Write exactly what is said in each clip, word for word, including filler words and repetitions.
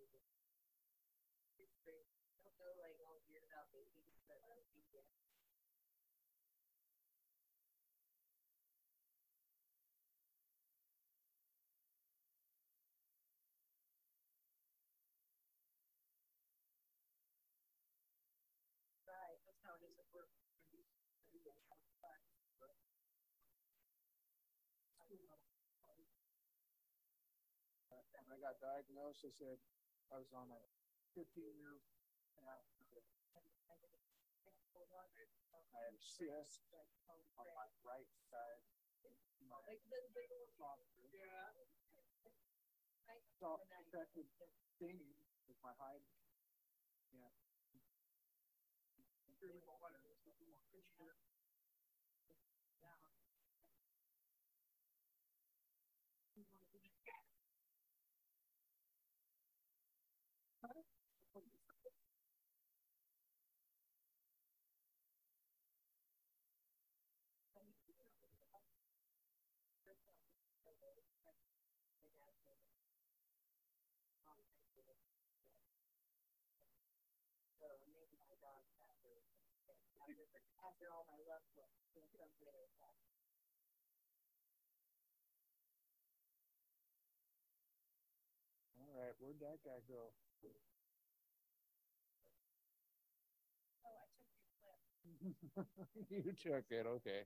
When I got diagnosed, they said I was on a fifteen year path. I had a cyst on my right side. My soft infected thing with my hide. Yeah. All right, where'd that guy go? You took it, okay.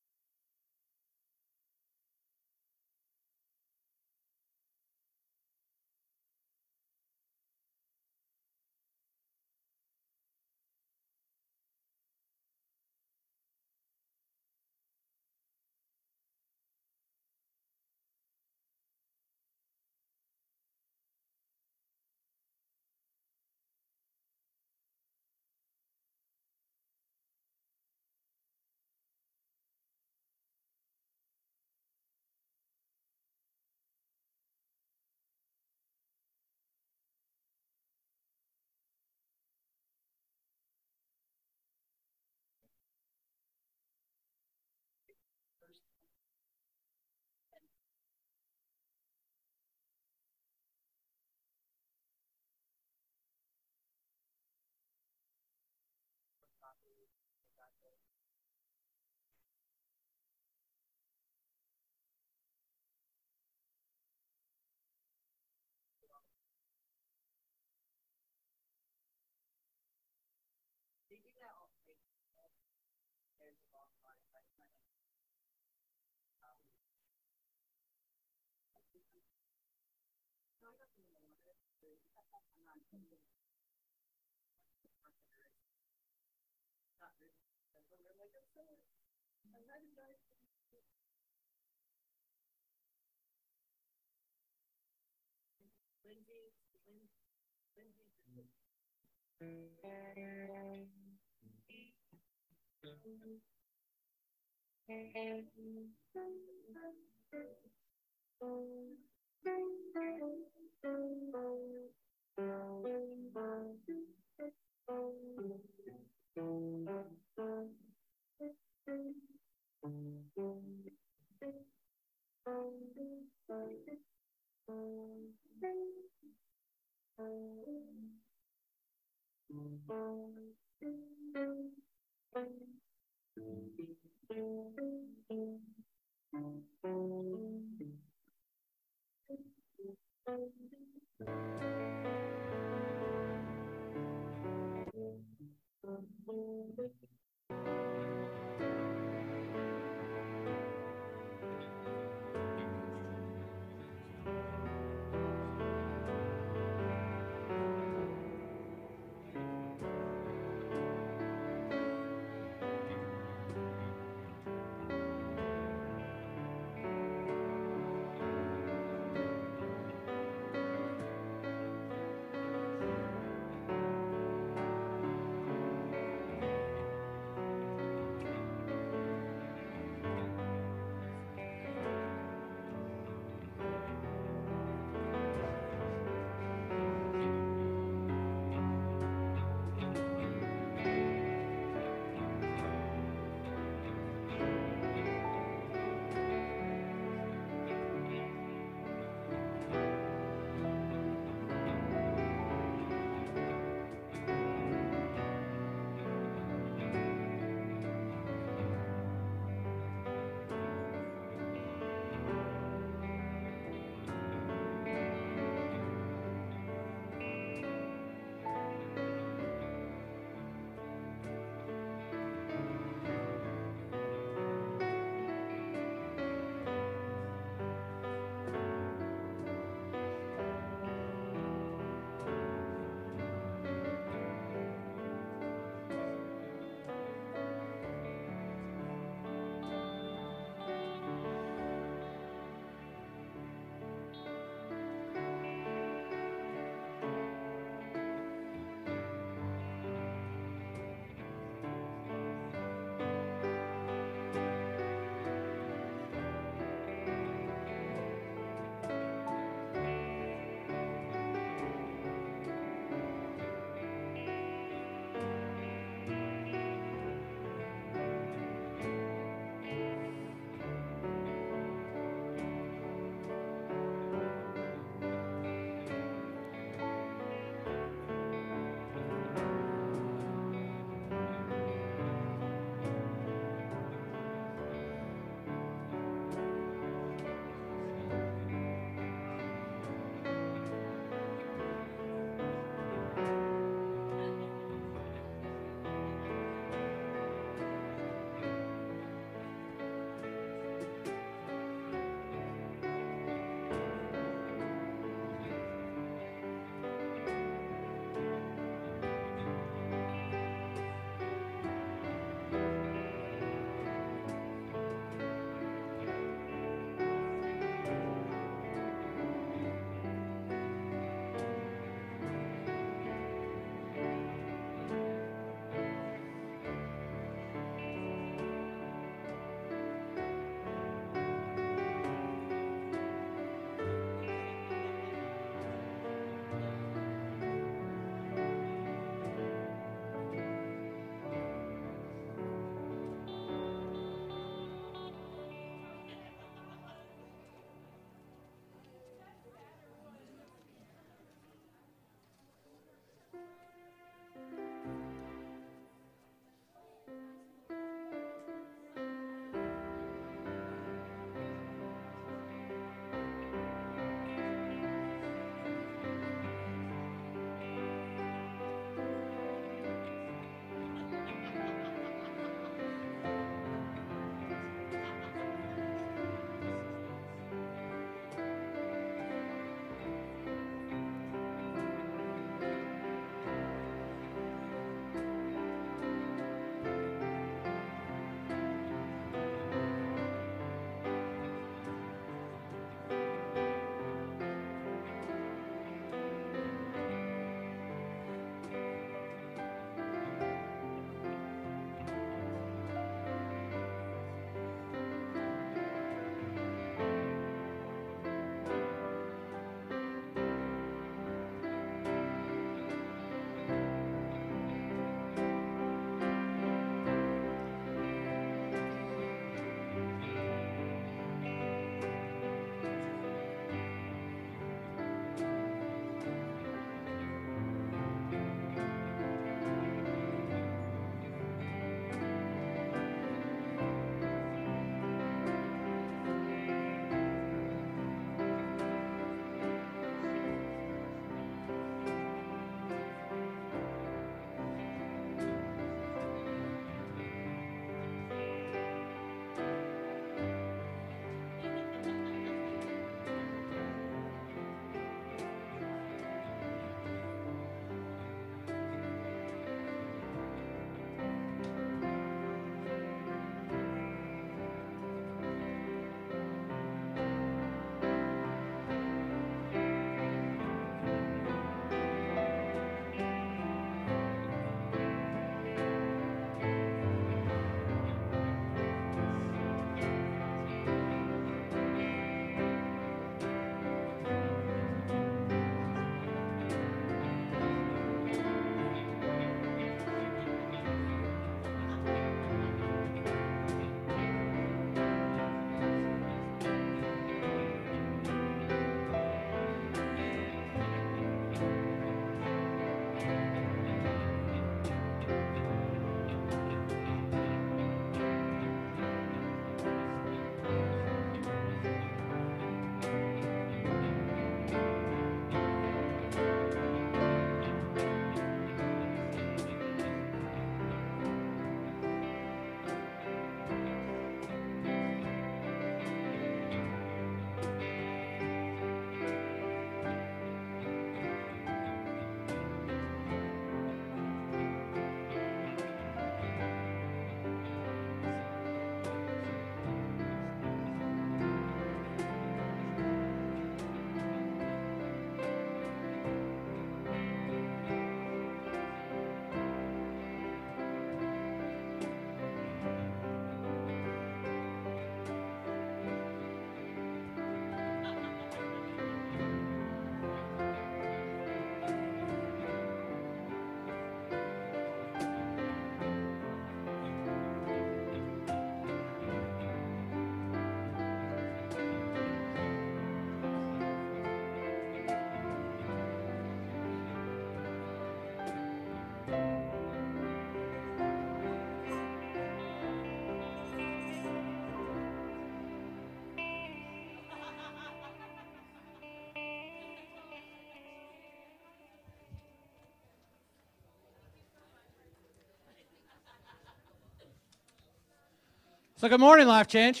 So good morning, Life Change.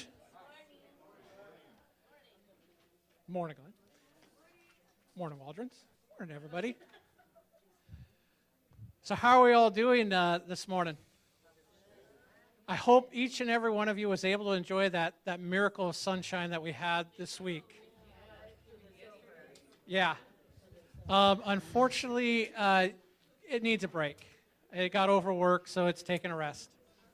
Morning, Glenn. Morning, Waldrons. Morning, everybody. So how are we all doing uh, this morning? I hope each and every one of you was able to enjoy that, that miracle of sunshine that we had this week. Yeah. Um, unfortunately, uh, it needs a break. It got overworked, so it's taking a rest.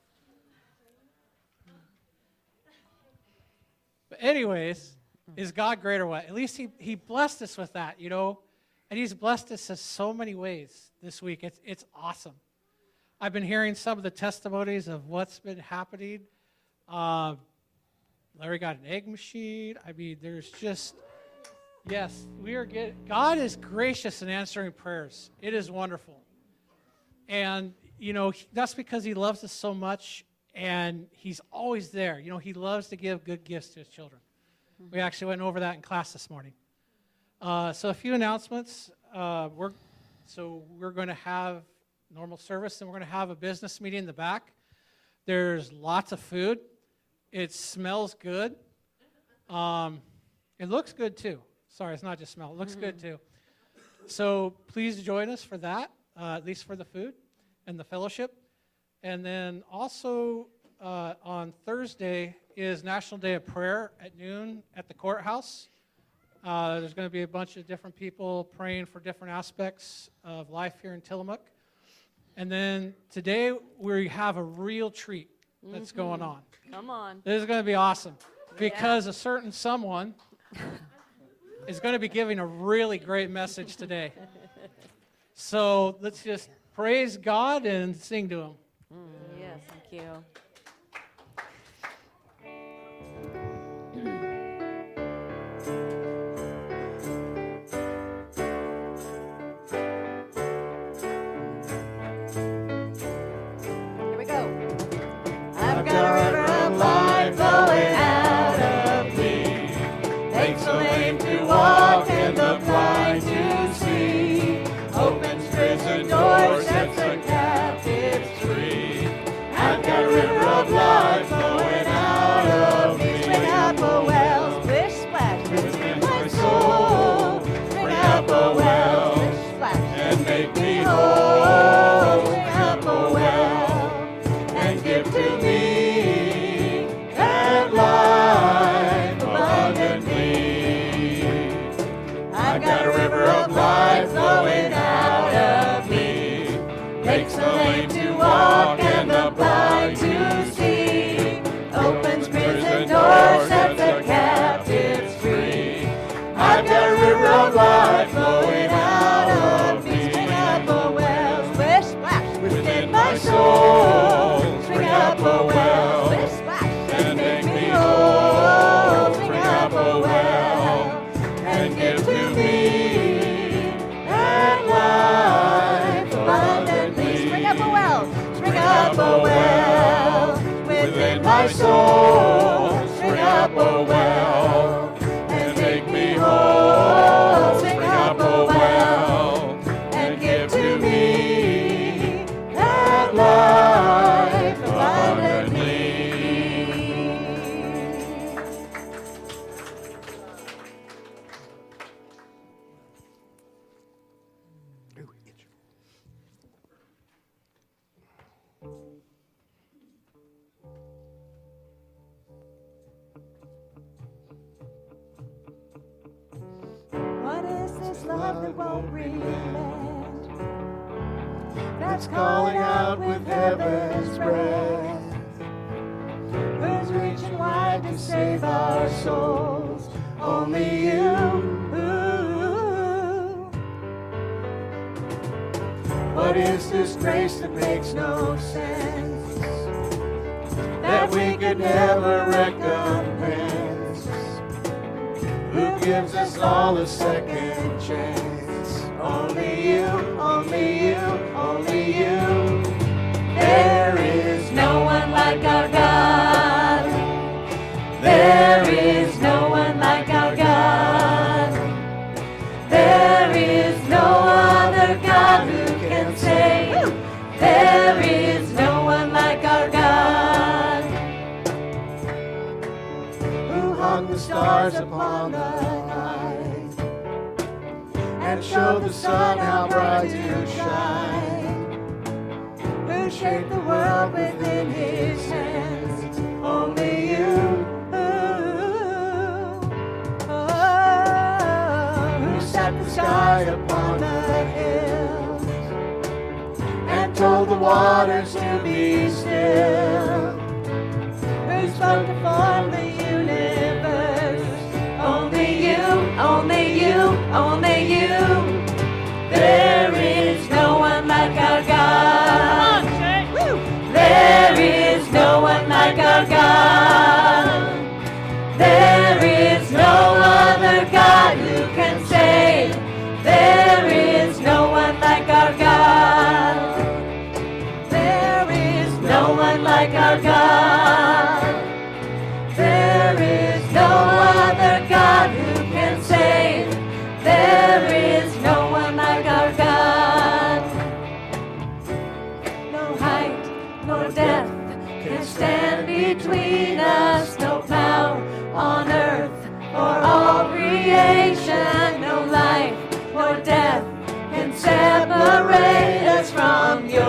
But anyways, is God great or what? At least he, he blessed us with that, you know? And he's blessed us in so many ways this week. It's, it's awesome. I've been hearing some of the testimonies of what's been happening. Uh, Larry got an egg machine. I mean, there's just, yes, we are getting, God is gracious in answering prayers. It is wonderful. And, you know, that's because he loves us so much, and he's always there. You know, he loves to give good gifts to his children. Mm-hmm. We actually went over that in class this morning. Uh, so a few announcements. Uh, we're so we're going to have normal service, and we're going to have a business meeting in the back. There's lots of food. It smells good. Um, it looks good too. Sorry, it's not just smell. It looks mm-hmm. good too. So please join us for that, uh, at least for the food and the fellowship. And then also uh, on Thursday is National Day of Prayer at noon at the courthouse. Uh, there's going to be a bunch of different people praying for different aspects of life here in Tillamook. And then today we have a real treat that's mm-hmm. going on. Come on. This is going to be awesome because yeah. a certain someone is going to be giving a really great message today. So let's just praise God and sing to him. Mm, yes, thank you. My soul, spring up a well, and make me whole. Spring up a well, and give to me that life abundantly. Love that won't relent, that's calling out with heaven's breath, who's reaching wide to save our souls, only you. What is this grace that makes no sense, that we could never recompense? Who gives us all a second chance? Only you, only you, only you. There is no one like our God. There is no one like our God. There is no other God who can save. There is no one like our God. the stars upon the night, and show the sun how bright to shine. Who shaped the world within his hands? Only you. Who set the sky upon the hills and told the waters to be still? Who spoke to form the universe? Only you, only you, only you. There is no one like our God. There is no one like our God. There is no other God who can save. There is no one like our God. There is no one like our God. There is no other God who can save. There is no one like our God. No height, no depth can stand between us. No power on earth or all creation. No life or death can separate us from your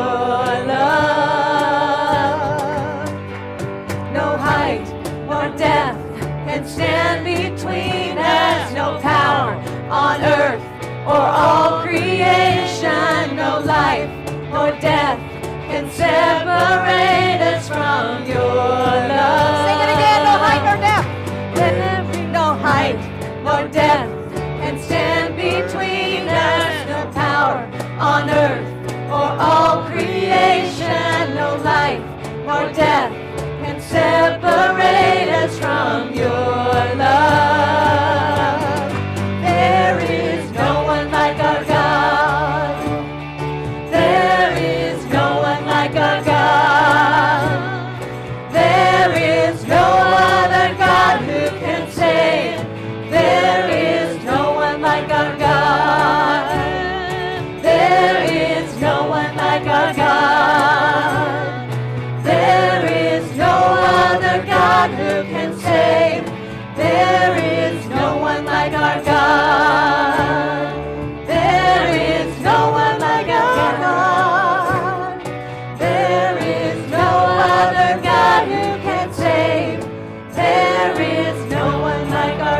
love. No height nor death can stand between us. No power on earth or all creation. No life or death can separate us from your love. Sing it again, no height nor depth. No height nor depth can stand between us. No power on earth or all creation. No life nor death can separate us from your love. There is no one like our God. There is no one like our God. There is no other God who can save. There is no one like our God. There is no one like our God. There is no other God who can save. There is no one like our God. There is no one like our God. There is no other God who can save. There is no one like our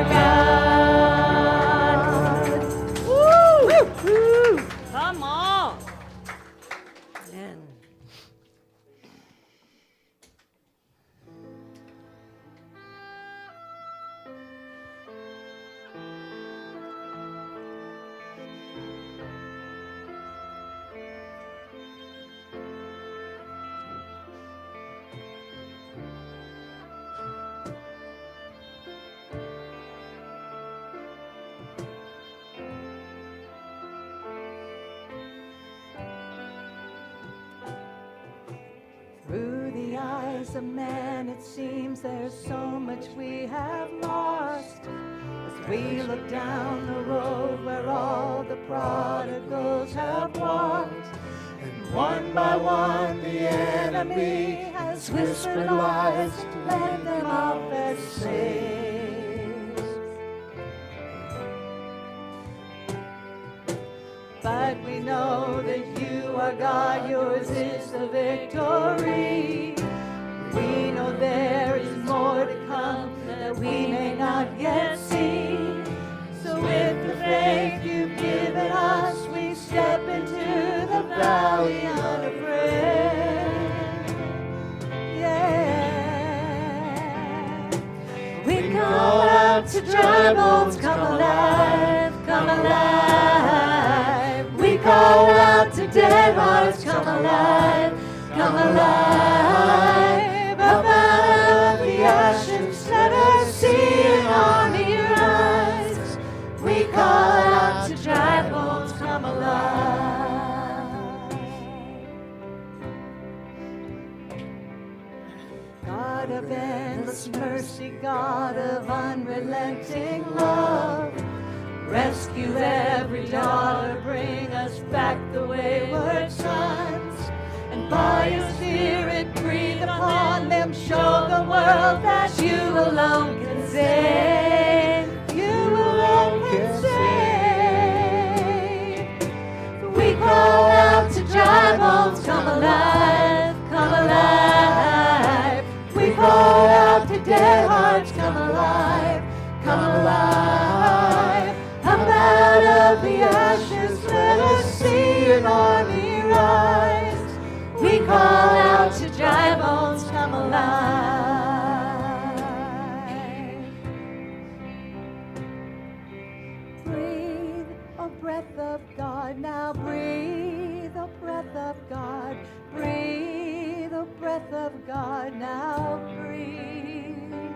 God. Woo! Woo! Come on. Man. Through the eyes of man, it seems there's so much we have lost. As we look down the road where all the prodigals have walked, and one by one the enemy has whispered lies to let them off as slaves. But we know that you are God, yours is the victory. We know there is more to come that we may not yet see. So with the faith you've given us, we step into the valley unafraid. Yeah. We call out to dry bones, come alive, come alive. We call out to dead hearts, come alive, come alive. Up out of the ashes, let us see an army rise. We call out to dry bones, come alive. God of endless mercy, God of unrelenting love, rescue every daughter, bring us back the wayward sons. And by your Spirit breathe upon them, show the world that you alone can save. come alive, come alive. We call out to dead hearts, come alive, come alive. Come out of the ashes, let us see an army rise. We call out to dry bones, come alive. Breathe, a breath of God, now breathe, a breath of God. Breathe, a breath of God, now breathe.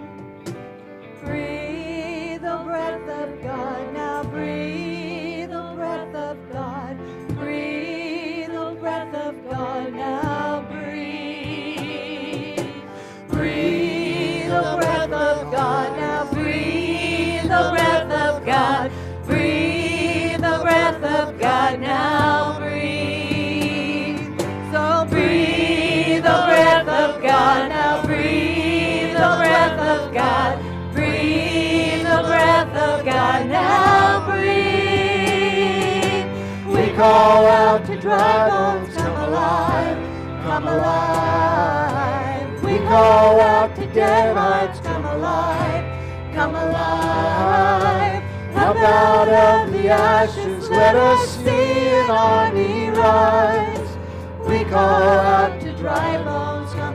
Breathe, a breath of God, now breathe, a breath of God. Breathe, a breath of God, now breathe. Breathe, a breath of God, now breathe, a breath of God. Breathe, a breath of God, now breathe. So breathe, a breath of God, now breathe, a breath of God. Breathe, the breath of God, now breathe. We call out to dry bones, come alive, come alive. We call out to dead hearts, come alive, come alive. Up out of the ashes, let us see an army rise. We call out to dry bones, come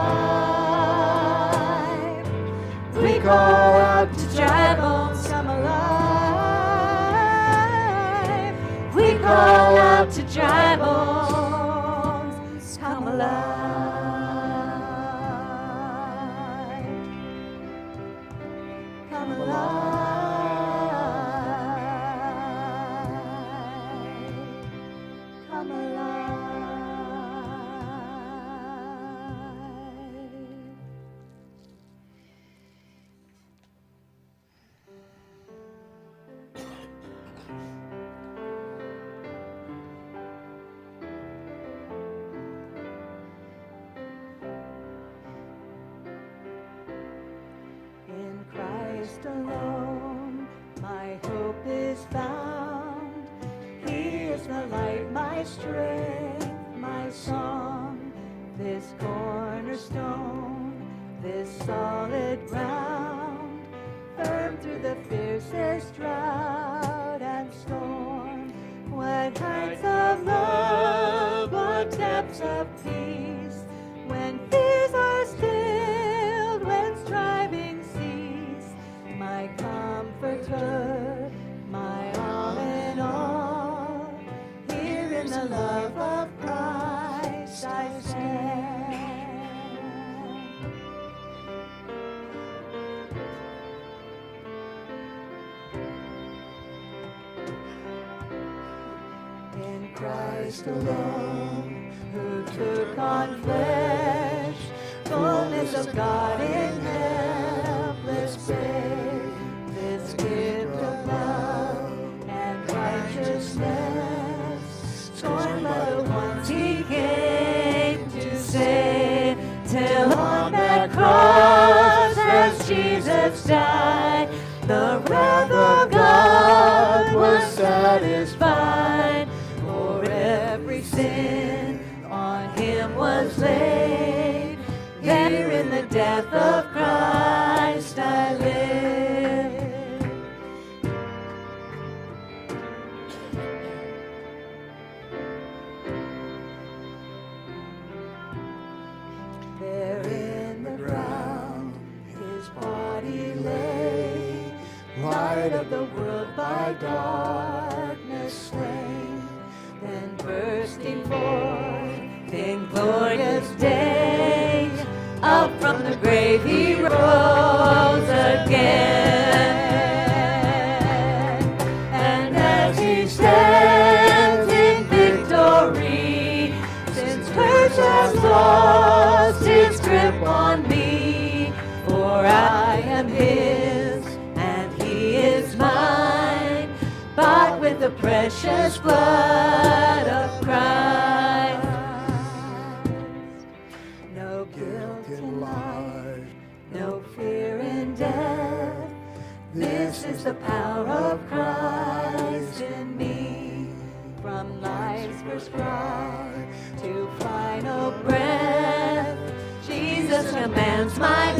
alive. We call out to dry bones, come alive. We call out to dry bones, come alive. Come alive. Come alive. In Christ alone, my hope is found. He is the light, my strength, my song. This cornerstone, this solid ground, firm through the fiercest drought and storm. What heights of love, what depths of peace, when fears are stilled, when striving cease. My comforter, my all in all, here in the love of Christ I stand. In Christ alone, who took on flesh, fullness of God in helpless babe, this gift of love and righteousness, torn by the ones he came to save, till on that cross as Jesus died, the wrath of God was satisfied. For every sin on him was laid. Here in the death of Christ I live. There in the ground his body lay, light of the world by darkness slain, then bursting forth in glorious day, up from the grave he rose again. And as he stands in victory, since curse has lost its grip on me, for I am his and he is mine, bought with the precious blood of Christ. No guilt in life, no fear in death. This is the power of Christ in me. From life's first cry to fire. demands my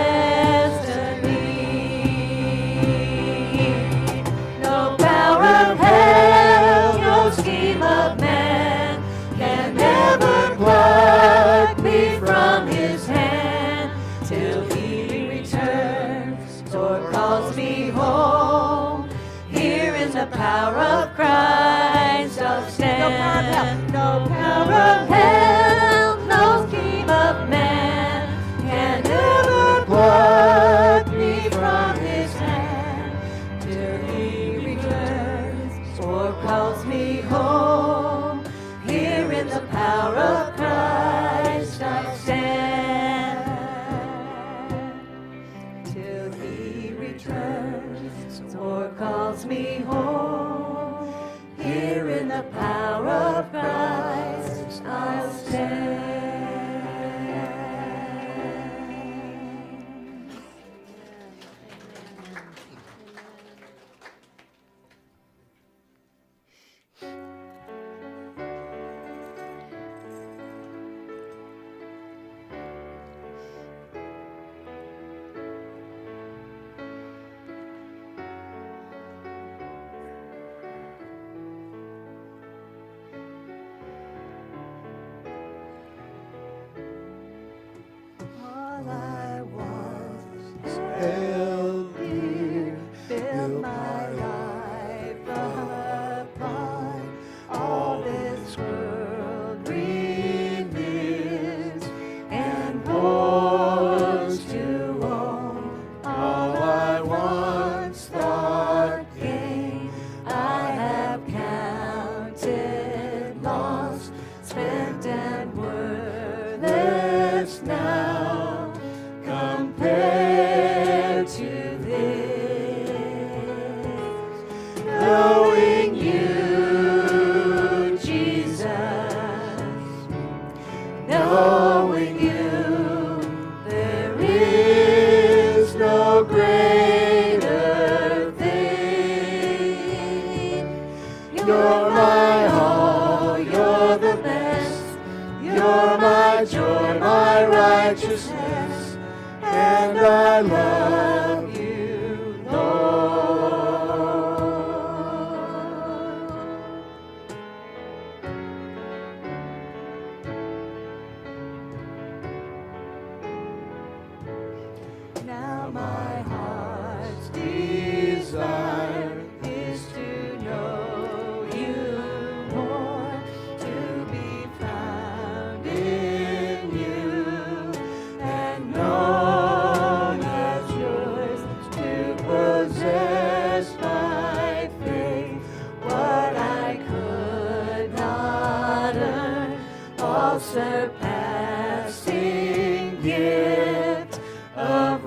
destiny. No power of hell, no scheme of man can ever pluck me from his hand till he returns or calls me home. Here in the power of Christ I'll stand. No power of hell, no scheme of man can ever pluck me from his hand till he returns or calls me home. Here in the power of Christ I'll stand till he returns or calls me home. Here in the power of Christ I'll stand. All I want is held near, build my life upon all this world reveals and pours to own. All I once thought gain, I have counted lost, spent and worthless now compared to this. Knowing you, Jesus, knowing you, there is no greater thing. You're my all, you're the best. You're my joy, my righteousness, and I love you, Lord. Now my heart's desire is to know you more, to be found in you, and known as yours, to possess by faith what I could not earn, all surpassing gift of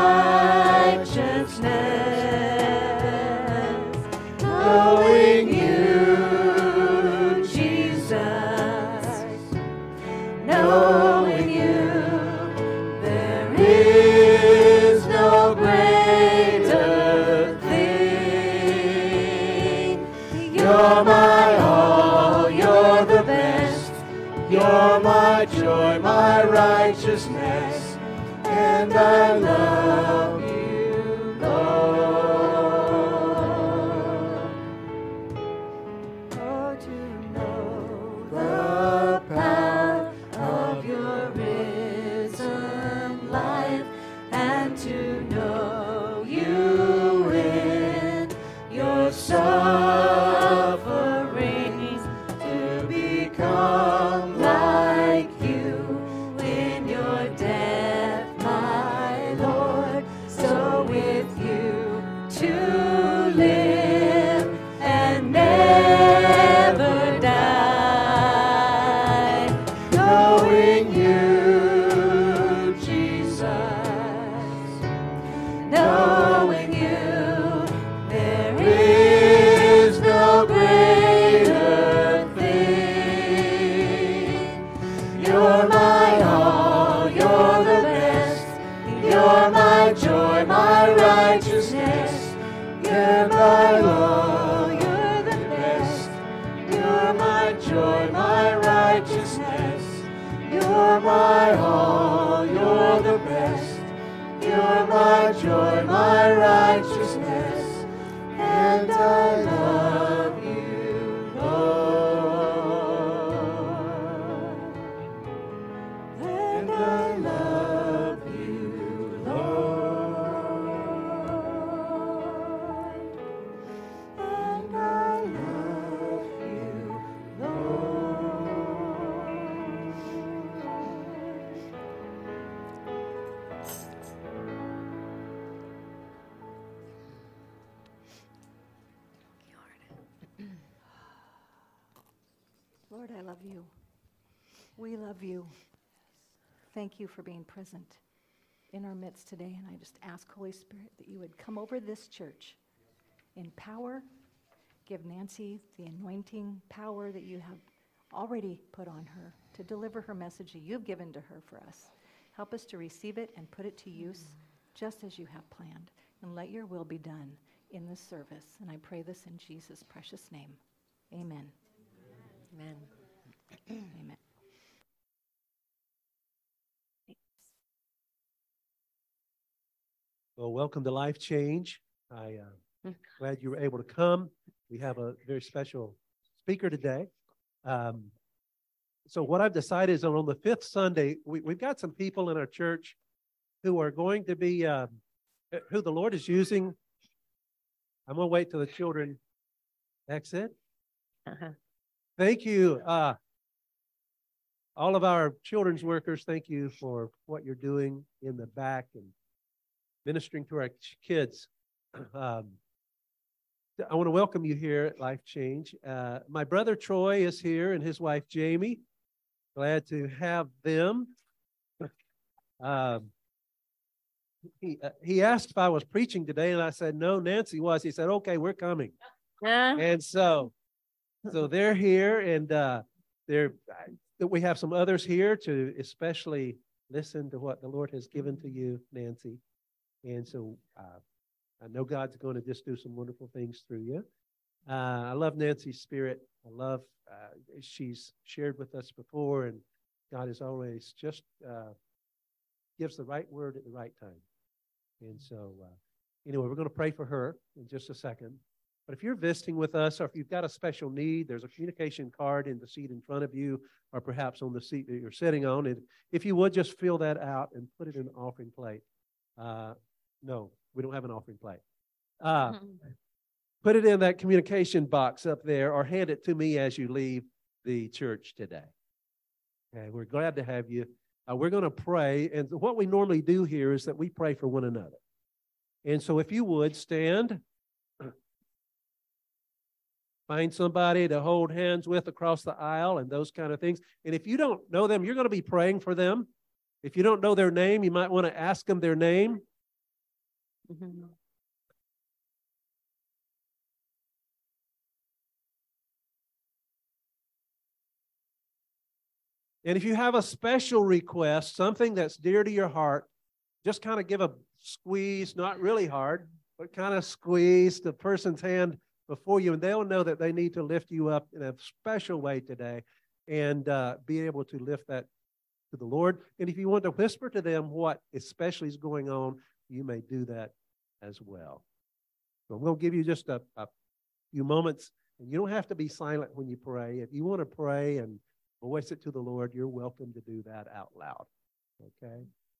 righteousness. Knowing you, Jesus, knowing you, there is no greater thing. You're my all, you're the best. You're my joy, my righteousness, and I love you, Lord. Oh, to know the power of your risen life, and to know you in your sufferings, to become like you in your death, my Lord. So with you to live and never die. Knowing you, Jesus, knowing you, there is no greater thing. You're my all, you're the best. You're my joy, my righteousness. You're my all, you're the best. You're my joy, my righteousness. You're my all, you're the Lord, I love you. We love you. Thank you for being present in our midst today. And I just ask, Holy Spirit, that you would come over this church in power. Give Nancy the anointing power that you have already put on her to deliver her message that you've given to her for us. Help us to receive it and put it to use just as you have planned. And let your will be done in this service. And I pray this in Jesus' precious name. Amen. Amen. Amen. Well, welcome to Life Change. I uh, glad you were able to come. We have a very special speaker today. Um, so what I've decided is on the fifth Sunday, we, we've got some people in our church who are going to be, uh, who the Lord is using. I'm going to wait till the children exit. Uh-huh. Thank you. Uh, all of our children's workers, thank you for what you're doing in the back and ministering to our kids. Um, I want to welcome you here at Life Change. Uh, my brother Troy is here and his wife Jamie. Glad to have them. Um, he, uh, he asked if I was preaching today, and I said, no, Nancy was. He said, okay, we're coming. Yeah. And so, so they're here, and uh, they're, uh, we have some others here to especially listen to what the Lord has given to you, Nancy. And so uh, I know God's going to just do some wonderful things through you. Uh, I love Nancy's spirit. I love, uh, she's shared with us before, and God is always just uh, gives the right word at the right time. And so, uh, anyway, we're going to pray for her in just a second. But if you're visiting with us, or if you've got a special need, there's a communication card in the seat in front of you, or perhaps on the seat that you're sitting on. And if you would, just fill that out and put it in an offering plate. Uh, no, we don't have an offering plate. Uh, put it in that communication box up there, or hand it to me as you leave the church today. Okay, we're glad to have you. Uh, we're going to pray, and what we normally do here is that we pray for one another. And so if you would, stand. Find somebody to hold hands with across the aisle and those kind of things. And if you don't know them, you're going to be praying for them. If you don't know their name, you might want to ask them their name. Mm-hmm. And if you have a special request, something that's dear to your heart, just kind of give a squeeze, not really hard, but kind of squeeze the person's hand before you, and they'll know that they need to lift you up in a special way today and uh, be able to lift that to the Lord. And if you want to whisper to them what especially is going on, you may do that as well. So I'm going to give you just a, a few moments, and you don't have to be silent when you pray. If you want to pray and voice it to the Lord, you're welcome to do that out loud. Okay?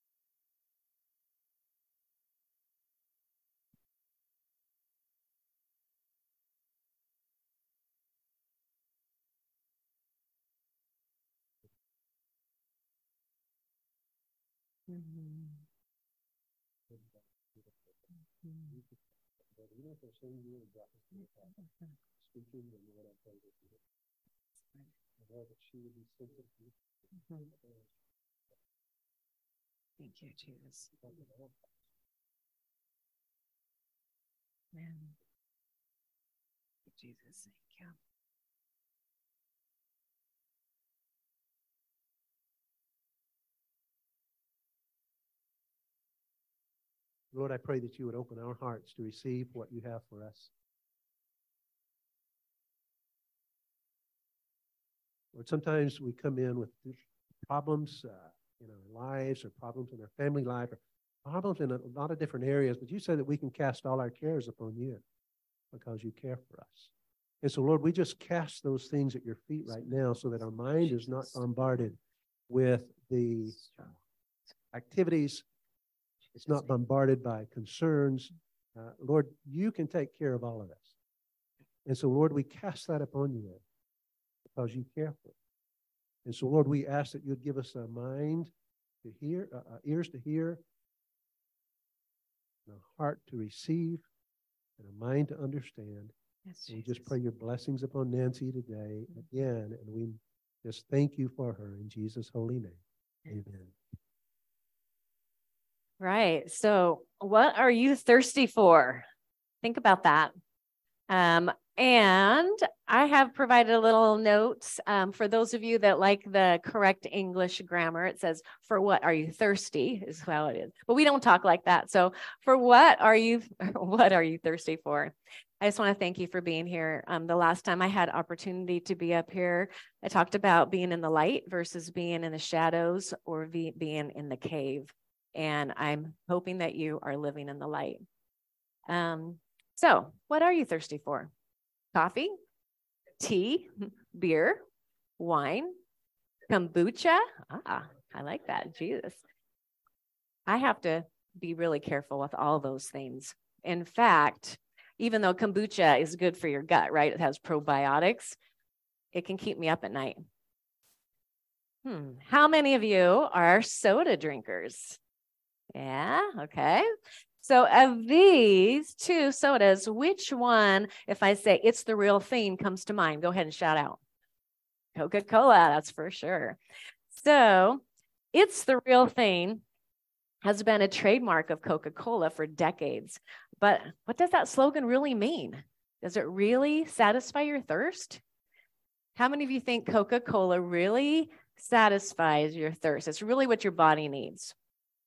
Mm-hmm. Thank you, Jesus. Amen. Jesus, thank you. Lord, I pray that you would open our hearts to receive what you have for us. Lord, sometimes we come in with problems uh, in our lives, or problems in our family life, or problems in a lot of different areas, but you say that we can cast all our cares upon you because you care for us. And so, Lord, we just cast those things at your feet right now so that our mind is not bombarded with the activities. It's not bombarded by concerns. Uh, Lord, you can take care of all of this. And so, Lord, we cast that upon you because you care for it. And so, Lord, we ask that you'd give us a mind to hear, uh, uh, ears to hear, and a heart to receive, and a mind to understand. Yes, We just Jesus. pray your blessings upon Nancy today again, and we just thank you for her in Jesus' holy name. Amen. Right. So, what are you thirsty for? Think about that. Um, and I have provided a little notes um, for those of you that like the correct English grammar. It says, "For what are you thirsty?" is how it is. But we don't talk like that. So, for what are you? What are you thirsty for? I just want to thank you for being here. Um, the last time I had opportunity to be up here, I talked about being in the light versus being in the shadows or be, being in the cave. And I'm hoping that you are living in the light. Um, so, what are you thirsty for? Coffee, tea, beer, wine, kombucha? Ah, I like that. Jesus. I have to be really careful with all those things. In fact, even though kombucha is good for your gut, right? It has probiotics. It can keep me up at night. Hmm. How many of you are soda drinkers? Yeah, okay. So of these two sodas, which one, if I say it's the real thing, comes to mind? Go ahead and shout out. Coca-Cola, that's for sure. So it's the real thing has been a trademark of Coca-Cola for decades. But what does that slogan really mean? Does it really satisfy your thirst? How many of you think Coca-Cola really satisfies your thirst? It's really what your body needs.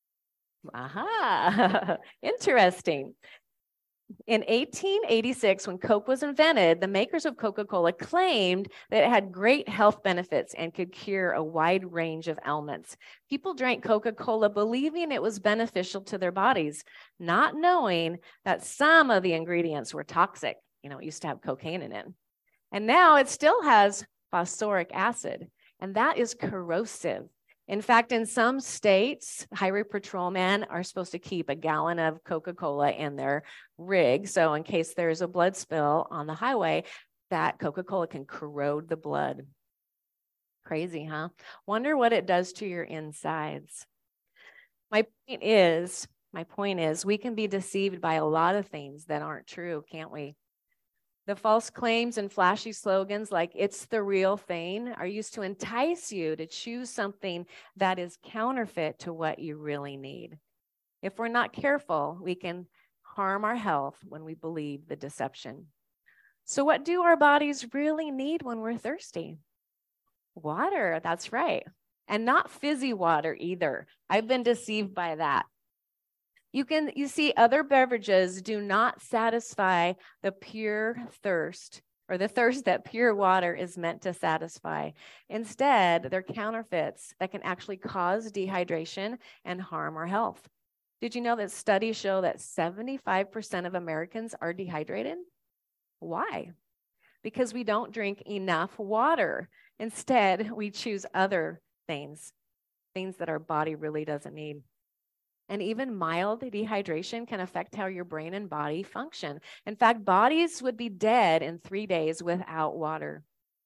Aha, interesting. In eighteen eighty-six, when Coke was invented, the makers of Coca-Cola claimed that it had great health benefits and could cure a wide range of ailments. People drank Coca-Cola believing it was beneficial to their bodies, not knowing that some of the ingredients were toxic. You know, it used to have cocaine in it. And now it still has phosphoric acid, and that is corrosive. In fact, in some states, highway patrolmen are supposed to keep a gallon of Coca-Cola in their rig. So in case there's a blood spill on the highway, that Coca-Cola can corrode the blood. Crazy, huh? Wonder what it does to your insides. My point is, my point is, we can be deceived by a lot of things that aren't true, can't we? The false claims and flashy slogans like "it's the real thing" are used to entice you to choose something that is counterfeit to what you really need. If we're not careful, we can harm our health when we believe the deception. So what do our bodies really need when we're thirsty? Water, that's right. And not fizzy water either. I've been deceived by that. You can, you see, other beverages do not satisfy the pure thirst or the thirst that pure water is meant to satisfy. Instead, they're counterfeits that can actually cause dehydration and harm our health. Did you know that studies show that seventy-five percent of Americans are dehydrated? Why? Because we don't drink enough water. Instead, we choose other things, things that our body really doesn't need. And even mild dehydration can affect how your brain and body function. In fact, bodies would be dead in three days without water.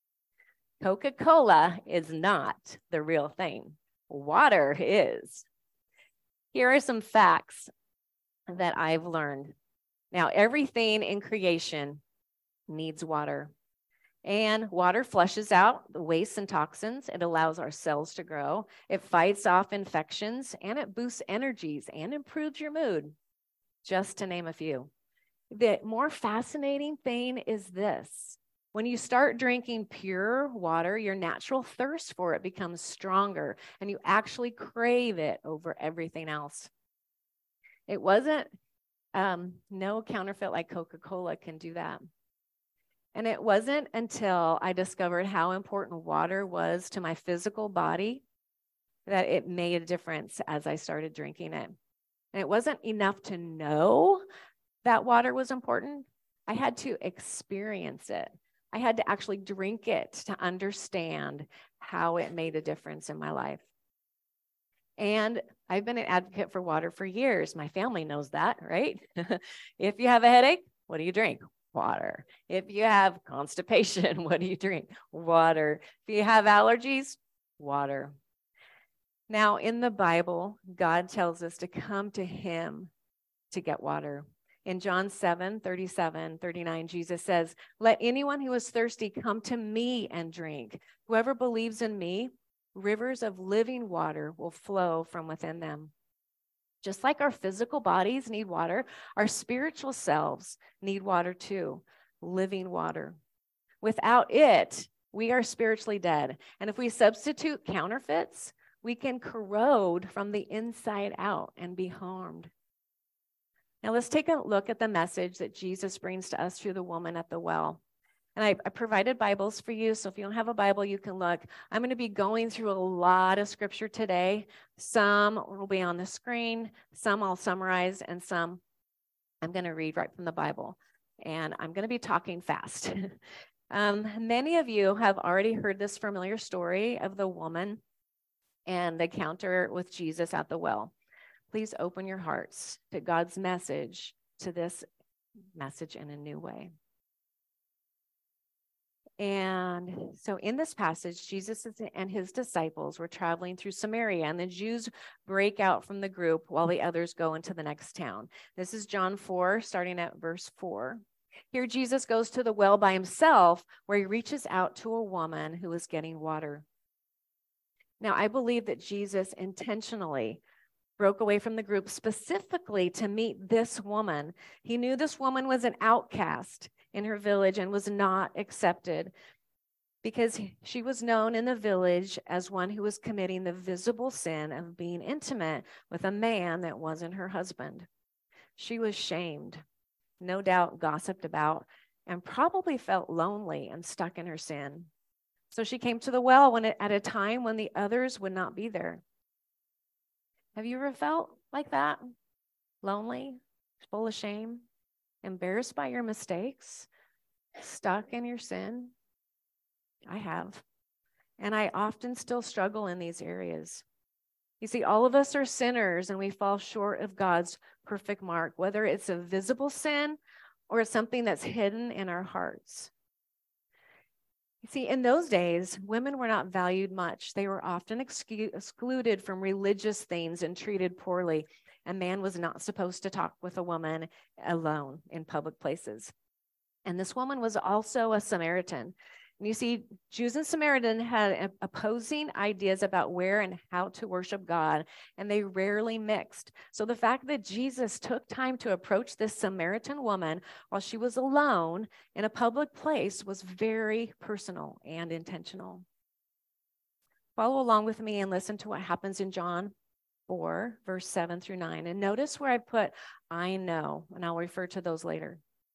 Coca-Cola is not the real thing. Water is. Here are some facts that I've learned. Now, everything in creation needs water. And water flushes out the waste and toxins. It allows our cells to grow. It fights off infections, and it boosts energies and improves your mood, just to name a few. The more fascinating thing is this. When you start drinking pure water, your natural thirst for it becomes stronger, and you actually crave it over everything else. It wasn't, um, no counterfeit like Coca-Cola can do that. And it wasn't until I discovered how important water was to my physical body that it made a difference as I started drinking it. And it wasn't enough to know that water was important. I had to experience it. I had to actually drink it to understand how it made a difference in my life. And I've been an advocate for water for years. My family knows that, right? If you have a headache, what do you drink? Water. If you have constipation, what do you drink? Water. If you have allergies, water. Now, in the Bible, God tells us to come to him to get water. In John seven, thirty-seven, thirty-nine, Jesus says, "Let anyone who is thirsty come to me and drink. Whoever believes in me, rivers of living water will flow from within them." Just like our physical bodies need water, our spiritual selves need water too, living water. Without it, we are spiritually dead. And if we substitute counterfeits, we can corrode from the inside out and be harmed. Now let's take a look at the message that Jesus brings to us through the woman at the well. And I, I provided Bibles for you, so if you don't have a Bible, you can look. I'm going to be going through a lot of scripture today. Some will be on the screen, some I'll summarize, and some I'm going to read right from the Bible. And I'm going to be talking fast. um, many of you have already heard this familiar story of the woman and the encounter with Jesus at the well. Please open your hearts to God's message, to this message in a new way. And so in this passage, Jesus and his disciples were traveling through Samaria, and the Jews break out from the group while the others go into the next town. This is John four, starting at verse four. Here Jesus goes to the well by himself, where he reaches out to a woman who is getting water. Now, I believe that Jesus intentionally broke away from the group specifically to meet this woman. He knew this woman was an outcast in her village and was not accepted because she was known in the village as one who was committing the visible sin of being intimate with a man that wasn't her husband. She was shamed, no doubt gossiped about, and probably felt lonely and stuck in her sin. So she came to the well when it, at a time when the others would not be there. Have you ever felt like that? Lonely, full of shame, embarrassed by your mistakes, stuck in your sin? I have. And I often still struggle in these areas. You see, all of us are sinners and we fall short of God's perfect mark, whether it's a visible sin or it's something that's hidden in our hearts. You see, in those days, women were not valued much. They were often excu- excluded from religious things and treated poorly. A man was not supposed to talk with a woman alone in public places. And this woman was also a Samaritan. And you see, Jews and Samaritans had opposing ideas about where and how to worship God, and they rarely mixed. So the fact that Jesus took time to approach this Samaritan woman while she was alone in a public place was very personal and intentional. Follow along with me and listen to what happens in John four, verse seven through nine. And notice where I put, I know, and I'll refer to those later.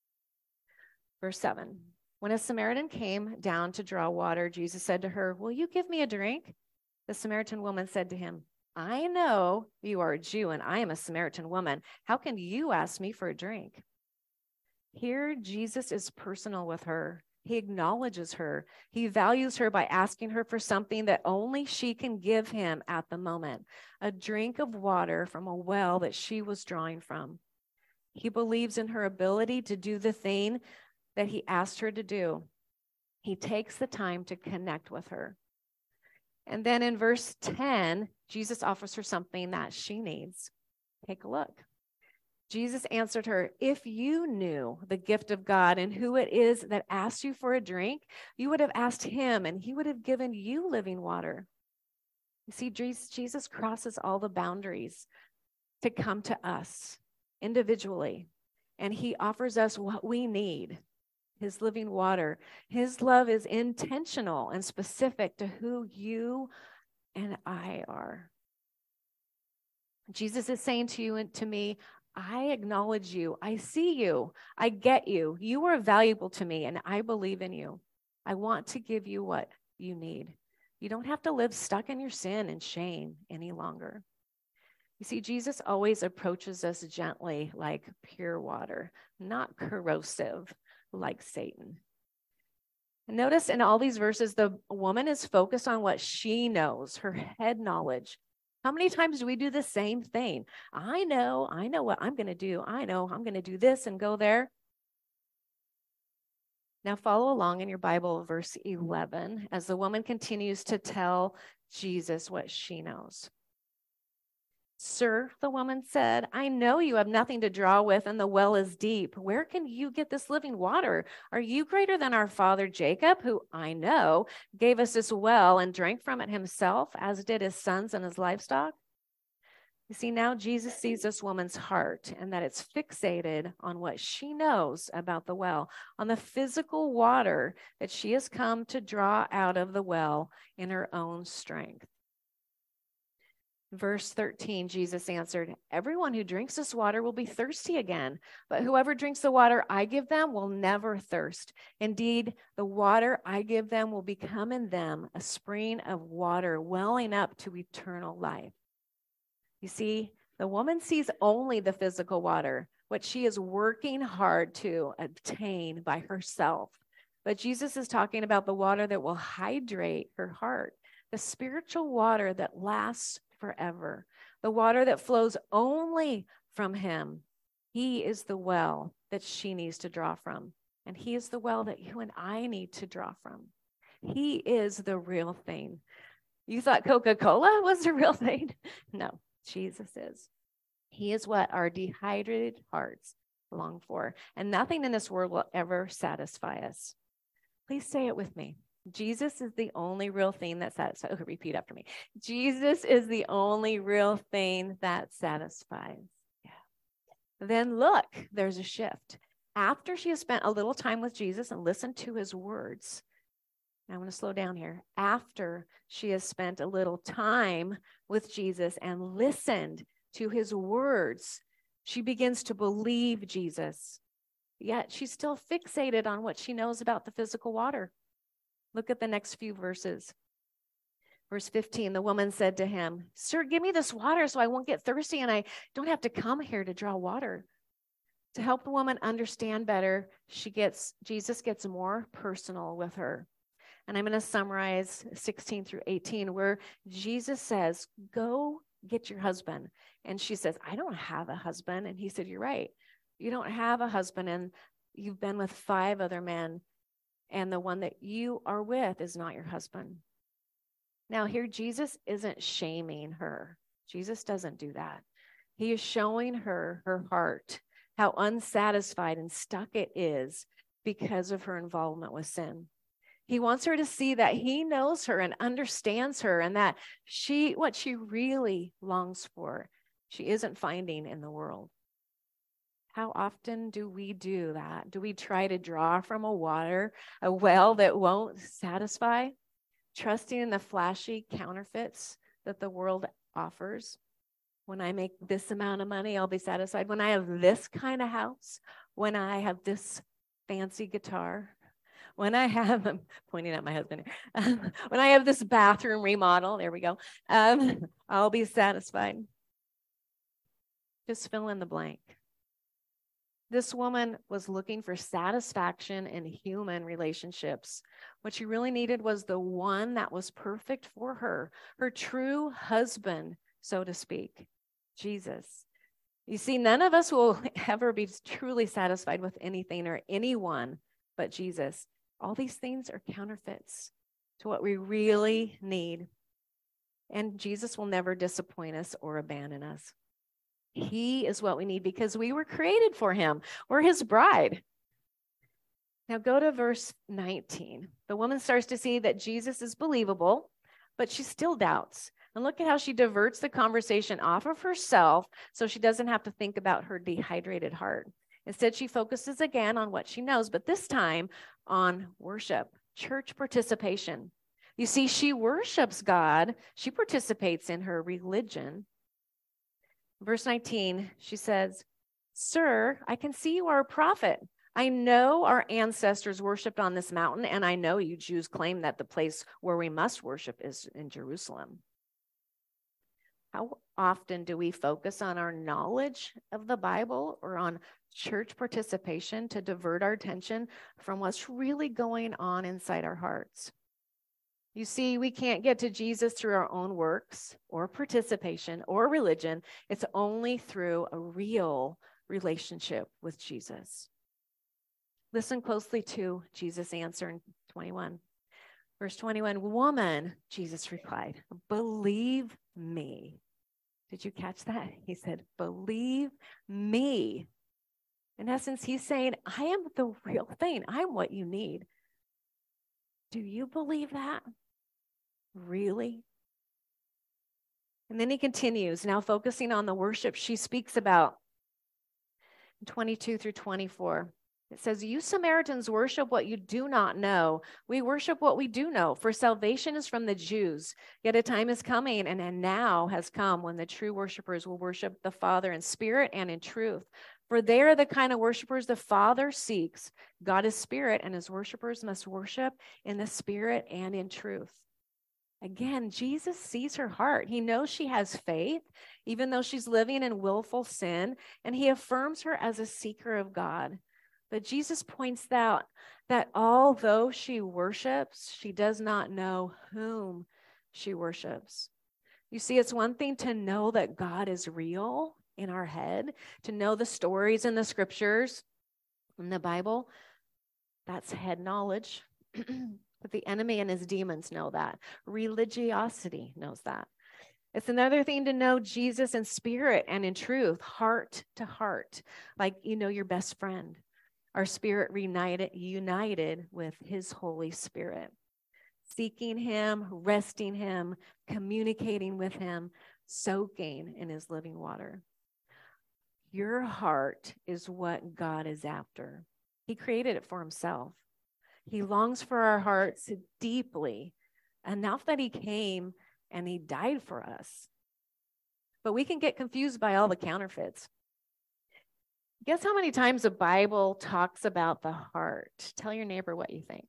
Verse seven. When a Samaritan came down to draw water, Jesus said to her, "Will you give me a drink?" The Samaritan woman said to him, "I know you are a Jew and I am a Samaritan woman. How can you ask me for a drink?" Here, Jesus is personal with her. He acknowledges her. He values her by asking her for something that only she can give him at the moment, a drink of water from a well that she was drawing from. He believes in her ability to do the thing that he asked her to do. He takes the time to connect with her. And then in verse ten, Jesus offers her something that she needs. Take a look. Jesus answered her, "If you knew the gift of God and who it is that asked you for a drink, you would have asked him and he would have given you living water." You see, Jesus crosses all the boundaries to come to us individually, and he offers us what we need. His living water. His love is intentional and specific to who you and I are. Jesus is saying to you and to me, I acknowledge you. I see you. I get you. You are valuable to me, and I believe in you. I want to give you what you need. You don't have to live stuck in your sin and shame any longer. You see, Jesus always approaches us gently like pure water, not corrosive like Satan. And notice in all these verses, the woman is focused on what she knows, her head knowledge. How many times do we do the same thing? I know, I know what I'm going to do. I know I'm going to do this and go there. Now follow along in your Bible, verse eleven, as the woman continues to tell Jesus what she knows. Sir, the woman said, I know you have nothing to draw with, and the well is deep. Where can you get this living water? Are you greater than our father Jacob, who I know gave us this well and drank from it himself, as did his sons and his livestock? You see, now Jesus sees this woman's heart and that it's fixated on what she knows about the well, on the physical water that she has come to draw out of the well in her own strength. Verse thirteen, Jesus answered, everyone who drinks this water will be thirsty again, but whoever drinks the water I give them will never thirst. Indeed, the water I give them will become in them a spring of water welling up to eternal life. You see, the woman sees only the physical water, what she is working hard to obtain by herself. But Jesus is talking about the water that will hydrate her heart, the spiritual water that lasts forever, the water that flows only from him. He is the well that she needs to draw from, and he is the well that you and I need to draw from. He is the real thing. You thought Coca-Cola was the real thing? No, Jesus is. He is what our dehydrated hearts long for, and nothing in this world will ever satisfy us. Please say it with me. Jesus is the only real thing that satisfies. Okay, repeat after me. Jesus is the only real thing that satisfies. Yeah. Then look, there's a shift. After she has spent a little time with Jesus and listened to his words, I'm going to slow down here. After she has spent a little time with Jesus and listened to his words, she begins to believe Jesus. Yet she's still fixated on what she knows about the physical water. Look at the next few verses. Verse fifteen, the woman said to him, Sir, give me this water so I won't get thirsty and I don't have to come here to draw water. To help the woman understand better, she gets Jesus gets more personal with her. And I'm going to summarize sixteen through eighteen, where Jesus says, go get your husband. And she says, I don't have a husband. And he said, you're right. You don't have a husband, and you've been with five other men, and the one that you are with is not your husband. Now here, Jesus isn't shaming her. Jesus doesn't do that. He is showing her her heart, how unsatisfied and stuck it is because of her involvement with sin. He wants her to see that he knows her and understands her, and that she, what she really longs for, she isn't finding in the world. How often do we do that? Do we try to draw from a water, a well that won't satisfy, trusting in the flashy counterfeits that the world offers? When I make this amount of money, I'll be satisfied. When I have this kind of house, when I have this fancy guitar, when I have, I'm pointing at my husband here, when I have this bathroom remodel, there we go, um, I'll be satisfied. Just fill in the blank. This woman was looking for satisfaction in human relationships. What she really needed was the one that was perfect for her, her true husband, so to speak, Jesus. You see, none of us will ever be truly satisfied with anything or anyone but Jesus. All these things are counterfeits to what we really need. And Jesus will never disappoint us or abandon us. He is what we need because we were created for him. We're his bride. Now go to verse nineteen. The woman starts to see that Jesus is believable, but she still doubts. And look at how she diverts the conversation off of herself so she doesn't have to think about her dehydrated heart. Instead, she focuses again on what she knows, but this time on worship, church participation. You see, she worships God. She participates in her religion. Verse nineteen, she says, Sir, I can see you are a prophet. I know our ancestors worshiped on this mountain, and I know you Jews claim that the place where we must worship is in Jerusalem. How often do we focus on our knowledge of the Bible or on church participation to divert our attention from what's really going on inside our hearts? You see, we can't get to Jesus through our own works or participation or religion. It's only through a real relationship with Jesus. Listen closely to Jesus' answer in twenty-one. Verse twenty-one, woman, Jesus replied, believe me. Did you catch that? He said, believe me. In essence, he's saying, I am the real thing. I'm what you need. Do you believe that? Really? And then he continues, now focusing on the worship she speaks about. twenty-two through twenty-four. It says, you Samaritans worship what you do not know. We worship what we do know, for salvation is from the Jews. Yet a time is coming, and, and now has come, when the true worshipers will worship the Father in spirit and in truth. For they are the kind of worshipers the Father seeks. God is spirit, and his worshipers must worship in the spirit and in truth. Again, Jesus sees her heart. He knows she has faith, even though she's living in willful sin, and he affirms her as a seeker of God. But Jesus points out that although she worships, she does not know whom she worships. You see, it's one thing to know that God is real in our head, to know the stories in the scriptures, in the Bible. That's head knowledge. But the enemy and his demons know that. Religiosity knows that. It's another thing to know Jesus in spirit and in truth, heart to heart, like you know your best friend. Our spirit reunited, united with his Holy Spirit, seeking him, resting him, communicating with him, soaking in his living water. Your heart is what God is after. He created it for himself. He longs for our hearts deeply, enough that he came and he died for us. But we can get confused by all the counterfeits. Guess how many times the Bible talks about the heart? Tell your neighbor what you think.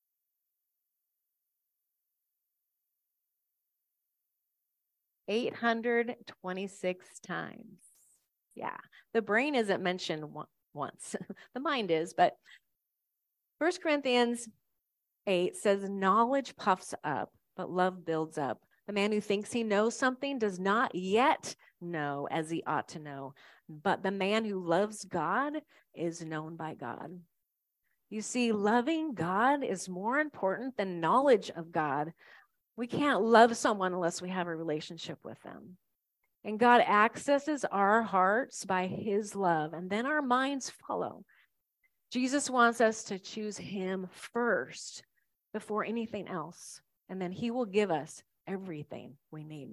eight hundred twenty-six times. Yeah, the brain isn't mentioned once. The mind is, but First Corinthians eight says, knowledge puffs up, but love builds up. The man who thinks he knows something does not yet know as he ought to know. But the man who loves God is known by God. You see, loving God is more important than knowledge of God. We can't love someone unless we have a relationship with them. And God accesses our hearts by his love, and then our minds follow. Jesus wants us to choose him first before anything else, and then he will give us everything we need.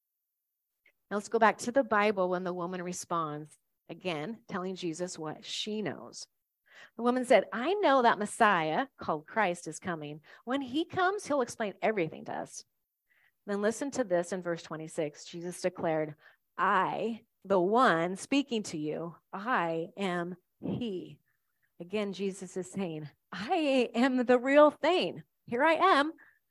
Now let's go back to the Bible when the woman responds, again, telling Jesus what she knows. The woman said, I know that Messiah, called Christ, is coming. When he comes, he'll explain everything to us. Then listen to this in verse twenty-six. Jesus declared, I, the one speaking to you, I am he. Again, Jesus is saying, I am the real thing. Here I am.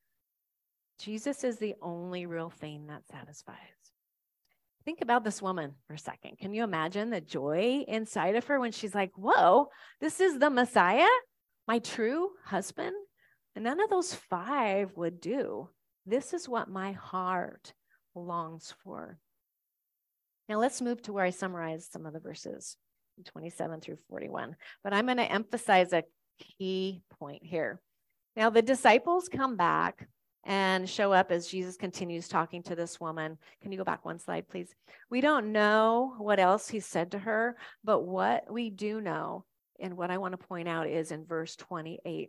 Jesus is the only real thing that satisfies. Think about this woman for a second. Can you imagine the joy inside of her when she's like, whoa, this is the Messiah, my true husband? And none of those five would do. This is what my heart longs for. Now let's move to where I summarize some of the verses, twenty-seven through forty-one. But I'm going to emphasize a key point here. Now the disciples come back and show up as Jesus continues talking to this woman. Can you go back one slide, please? We don't know what else he said to her, but what we do know, and what I want to point out, is in verse twenty-eight.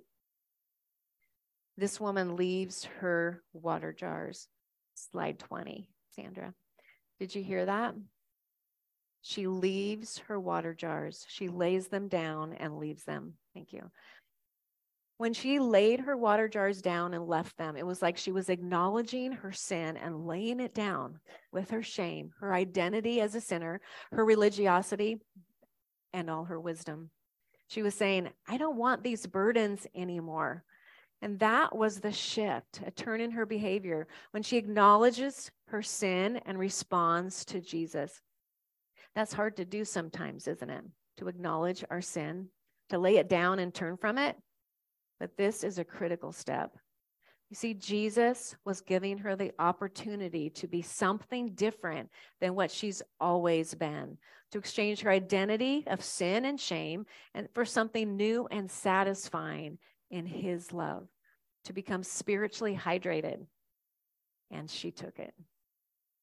This woman leaves her water jars. Slide twenty, Sandra. Did you hear that? She leaves her water jars. She lays them down and leaves them. Thank you. When she laid her water jars down and left them, it was like she was acknowledging her sin and laying it down with her shame, her identity as a sinner, her religiosity, and all her wisdom. She was saying, I don't want these burdens anymore. And that was the shift, a turn in her behavior, when she acknowledges her sin and responds to Jesus. That's hard to do sometimes, isn't it? To acknowledge our sin, to lay it down and turn from it. But this is a critical step. You see, Jesus was giving her the opportunity to be something different than what she's always been, to exchange her identity of sin and shame and for something new and satisfying in his love, to become spiritually hydrated. And she took it.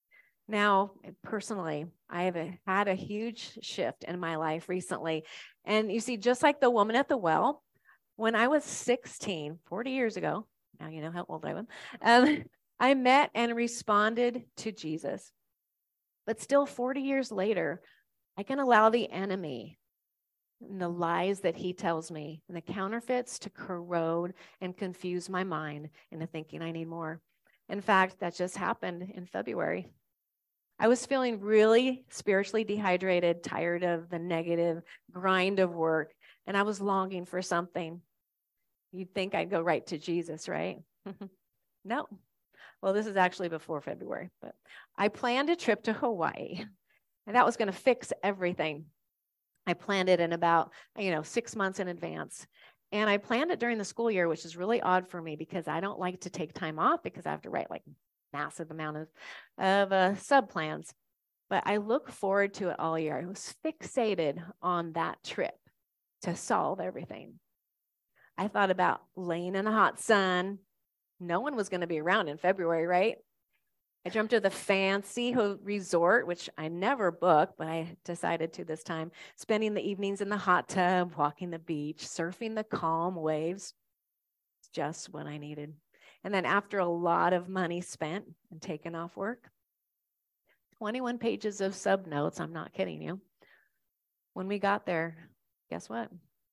Now, personally, I have a, had a huge shift in my life recently. And you see, just like the woman at the well, when I was sixteen, forty years ago, now you know how old I am, um, I met and responded to Jesus. But still, forty years later, I can allow the enemy and the lies that he tells me and the counterfeits to corrode and confuse my mind into thinking I need more. In fact, that just happened in February. I was feeling really spiritually dehydrated, tired of the negative grind of work, and I was longing for something. You'd think I'd go right to Jesus, right? No. Well, this is actually before February, but I planned a trip to Hawaii, and that was going to fix everything. I planned it in about, you know, six months in advance. And I planned it during the school year, which is really odd for me because I don't like to take time off because I have to write like massive amount of, of uh, sub plans. But I look forward to it all year. I was fixated on that trip to solve everything. I thought about laying in the hot sun. No one was going to be around in February, right? I jumped to the fancy ho- resort, which I never book, but I decided to this time, spending the evenings in the hot tub, walking the beach, surfing the calm waves. It's just what I needed. And then after a lot of money spent and taken off work, twenty-one pages of sub notes, I'm not kidding you. When we got there, guess what?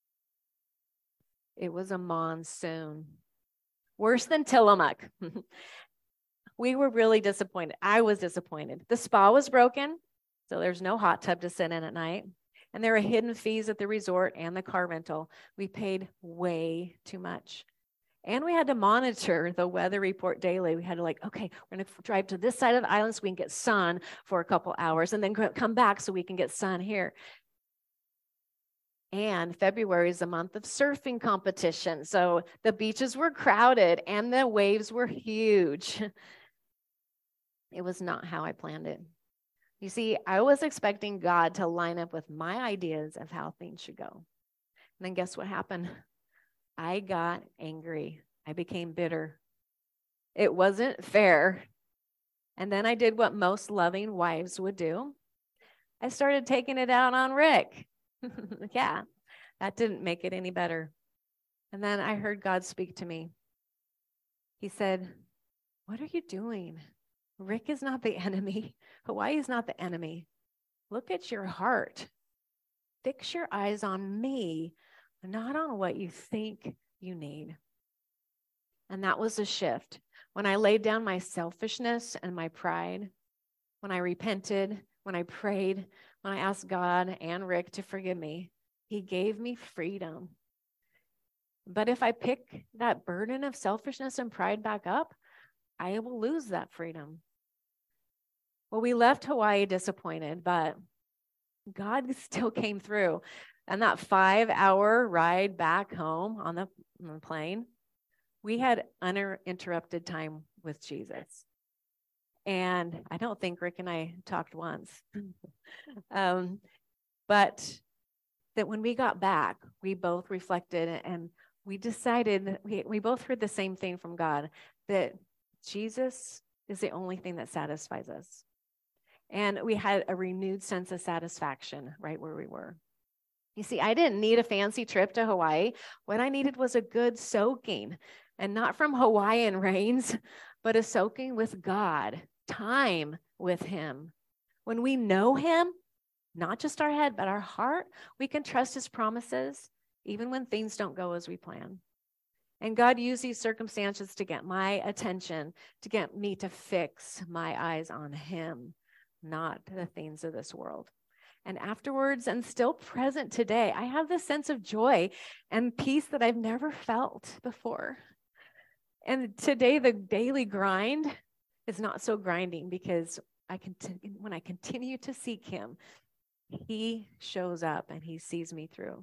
It was a monsoon. Worse than Tillamook. We were really disappointed. I was disappointed. The spa was broken, so there's no hot tub to sit in at night. And there were hidden fees at the resort and the car rental. We paid way too much. And we had to monitor the weather report daily. We had to like, okay, we're going to drive to this side of the island so we can get sun for a couple hours and then come back so we can get sun here. And February is a month of surfing competition. So the beaches were crowded and the waves were huge. It was not how I planned it. You see, I was expecting God to line up with my ideas of how things should go. And then guess what happened? I got angry. I became bitter. It wasn't fair. And then I did what most loving wives would do. I started taking it out on Rick. Yeah, that didn't make it any better. And then I heard God speak to me. He said, "What are you doing? Rick is not the enemy. Hawaii is not the enemy. Look at your heart. Fix your eyes on me, not on what you think you need." And that was a shift. When I laid down my selfishness and my pride, when I repented, when I prayed, when I asked God and Rick to forgive me, he gave me freedom. But if I pick that burden of selfishness and pride back up, I will lose that freedom. Well, we left Hawaii disappointed, but God still came through. And that five-hour ride back home on the, on the plane, we had uninterrupted time with Jesus. And I don't think Rick and I talked once. um, but that when we got back, we both reflected and we decided, we, we both heard the same thing from God, that Jesus is the only thing that satisfies us. And we had a renewed sense of satisfaction right where we were. You see, I didn't need a fancy trip to Hawaii. What I needed was a good soaking, and not from Hawaiian rains, but a soaking with God, time with him. When we know him, not just our head, but our heart, we can trust his promises, even when things don't go as we plan. And God used these circumstances to get my attention, to get me to fix my eyes on him, not the things of this world. And afterwards, and still present today, I have this sense of joy and peace that I've never felt before. And today, the daily grind is not so grinding because I can, when I continue to seek him, he shows up and he sees me through.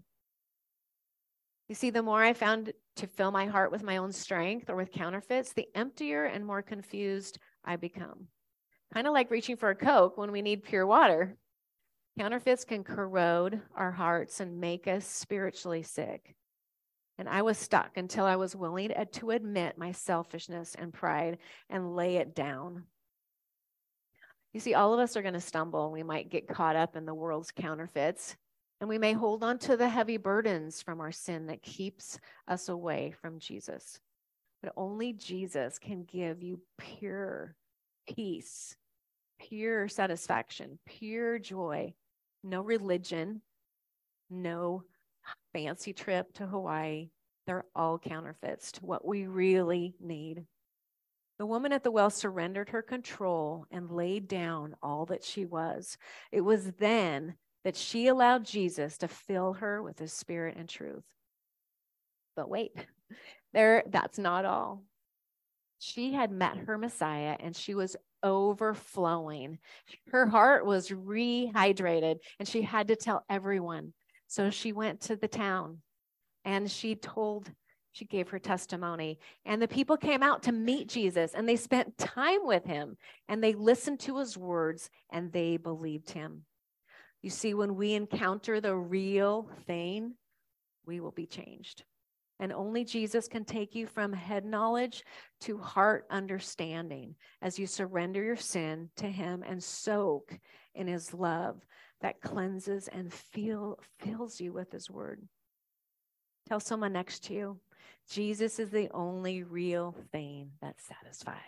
You see, the more I found to fill my heart with my own strength or with counterfeits, the emptier and more confused I become. Kind of like reaching for a Coke when we need pure water. Counterfeits can corrode our hearts and make us spiritually sick. And I was stuck until I was willing to admit my selfishness and pride and lay it down. You see, all of us are going to stumble. We might get caught up in the world's counterfeits, and we may hold on to the heavy burdens from our sin that keeps us away from Jesus. But only Jesus can give you pure peace, pure satisfaction, pure joy. No religion, no fancy trip to Hawaii. They're all counterfeits to what we really need. The woman at the well surrendered her control and laid down all that she was. It was then that she allowed Jesus to fill her with his spirit and truth. But wait, there, that's not all. She had met her Messiah and she was overflowing. Her heart was rehydrated and she had to tell everyone. So she went to the town and she told, she gave her testimony. And the people came out to meet Jesus and they spent time with him and they listened to his words and they believed him. You see, when we encounter the real thing, we will be changed. And only Jesus can take you from head knowledge to heart understanding as you surrender your sin to him and soak in his love that cleanses and feel, fills you with his word. Tell someone next to you, Jesus is the only real thing that satisfies.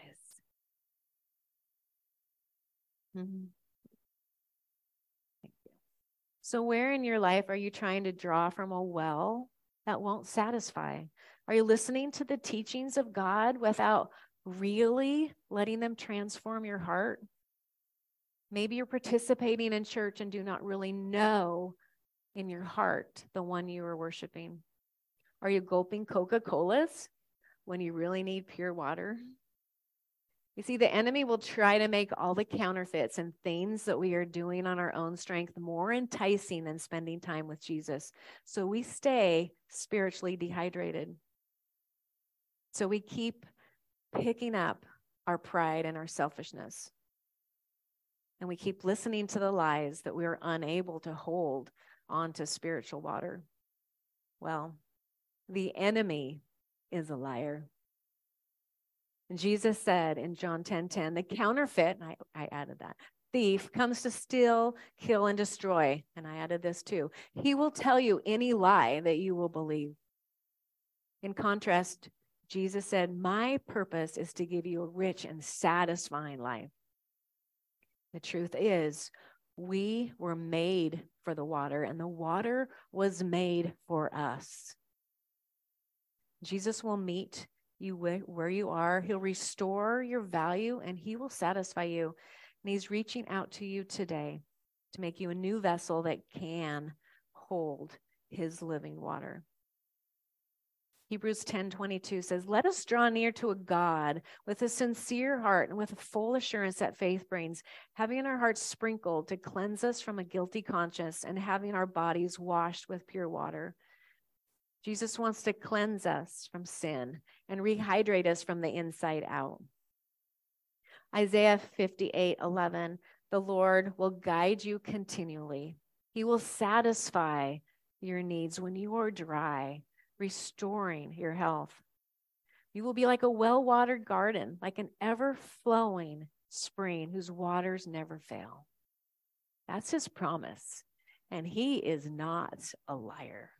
Mm-hmm. Thank you. So where in your life are you trying to draw from a well that won't satisfy? Are you listening to the teachings of God without really letting them transform your heart? Maybe you're participating in church and do not really know in your heart the one you are worshiping. Are you gulping Coca-Colas when you really need pure water? You see, the enemy will try to make all the counterfeits and things that we are doing on our own strength more enticing than spending time with Jesus. So we stay spiritually dehydrated. So we keep picking up our pride and our selfishness. And we keep listening to the lies that we are unable to hold on to spiritual water. Well, the enemy is a liar. And Jesus said in John ten ten, the counterfeit, and I, I added that, thief comes to steal, kill, and destroy. And I added this too. He will tell you any lie that you will believe. In contrast, Jesus said, my purpose is to give you a rich and satisfying life. The truth is, we were made for the water, and the water was made for us. Jesus will meet you where you are. He'll restore your value and he will satisfy you. And he's reaching out to you today to make you a new vessel that can hold his living water. Hebrews ten twenty-two says, let us draw near to a God with a sincere heart and with a full assurance that faith brings, having our hearts sprinkled to cleanse us from a guilty conscience and having our bodies washed with pure water. Jesus wants to cleanse us from sin and rehydrate us from the inside out. Isaiah fifty-eight eleven, the Lord will guide you continually. He will satisfy your needs when you are dry, restoring your health. You will be like a well-watered garden, like an ever-flowing spring whose waters never fail. That's his promise, and he is not a liar.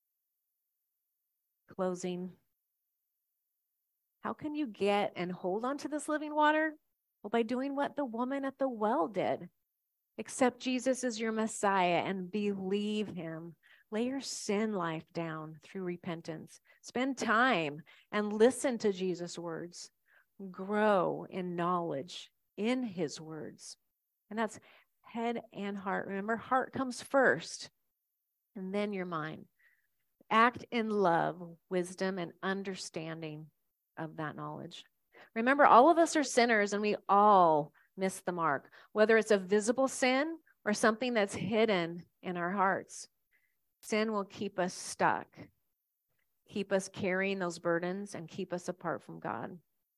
Closing. How can you get and hold on to this living water? Well, by doing what the woman at the well did. Accept Jesus as your Messiah and believe him. Lay your sin life down through repentance. Spend time and listen to Jesus' words. Grow in knowledge in his words. And that's head and heart. Remember, heart comes first, and then your mind. Act in love, wisdom, and understanding of that knowledge. Remember, all of us are sinners and we all miss the mark, whether it's a visible sin or something that's hidden in our hearts. Sin will keep us stuck, keep us carrying those burdens, and keep us apart from God.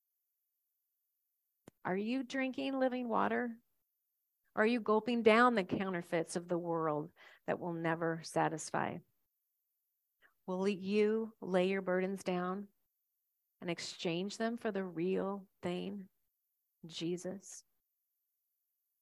Are you drinking living water? Are you gulping down the counterfeits of the world that will never satisfy? Will you lay your burdens down and exchange them for the real thing, Jesus?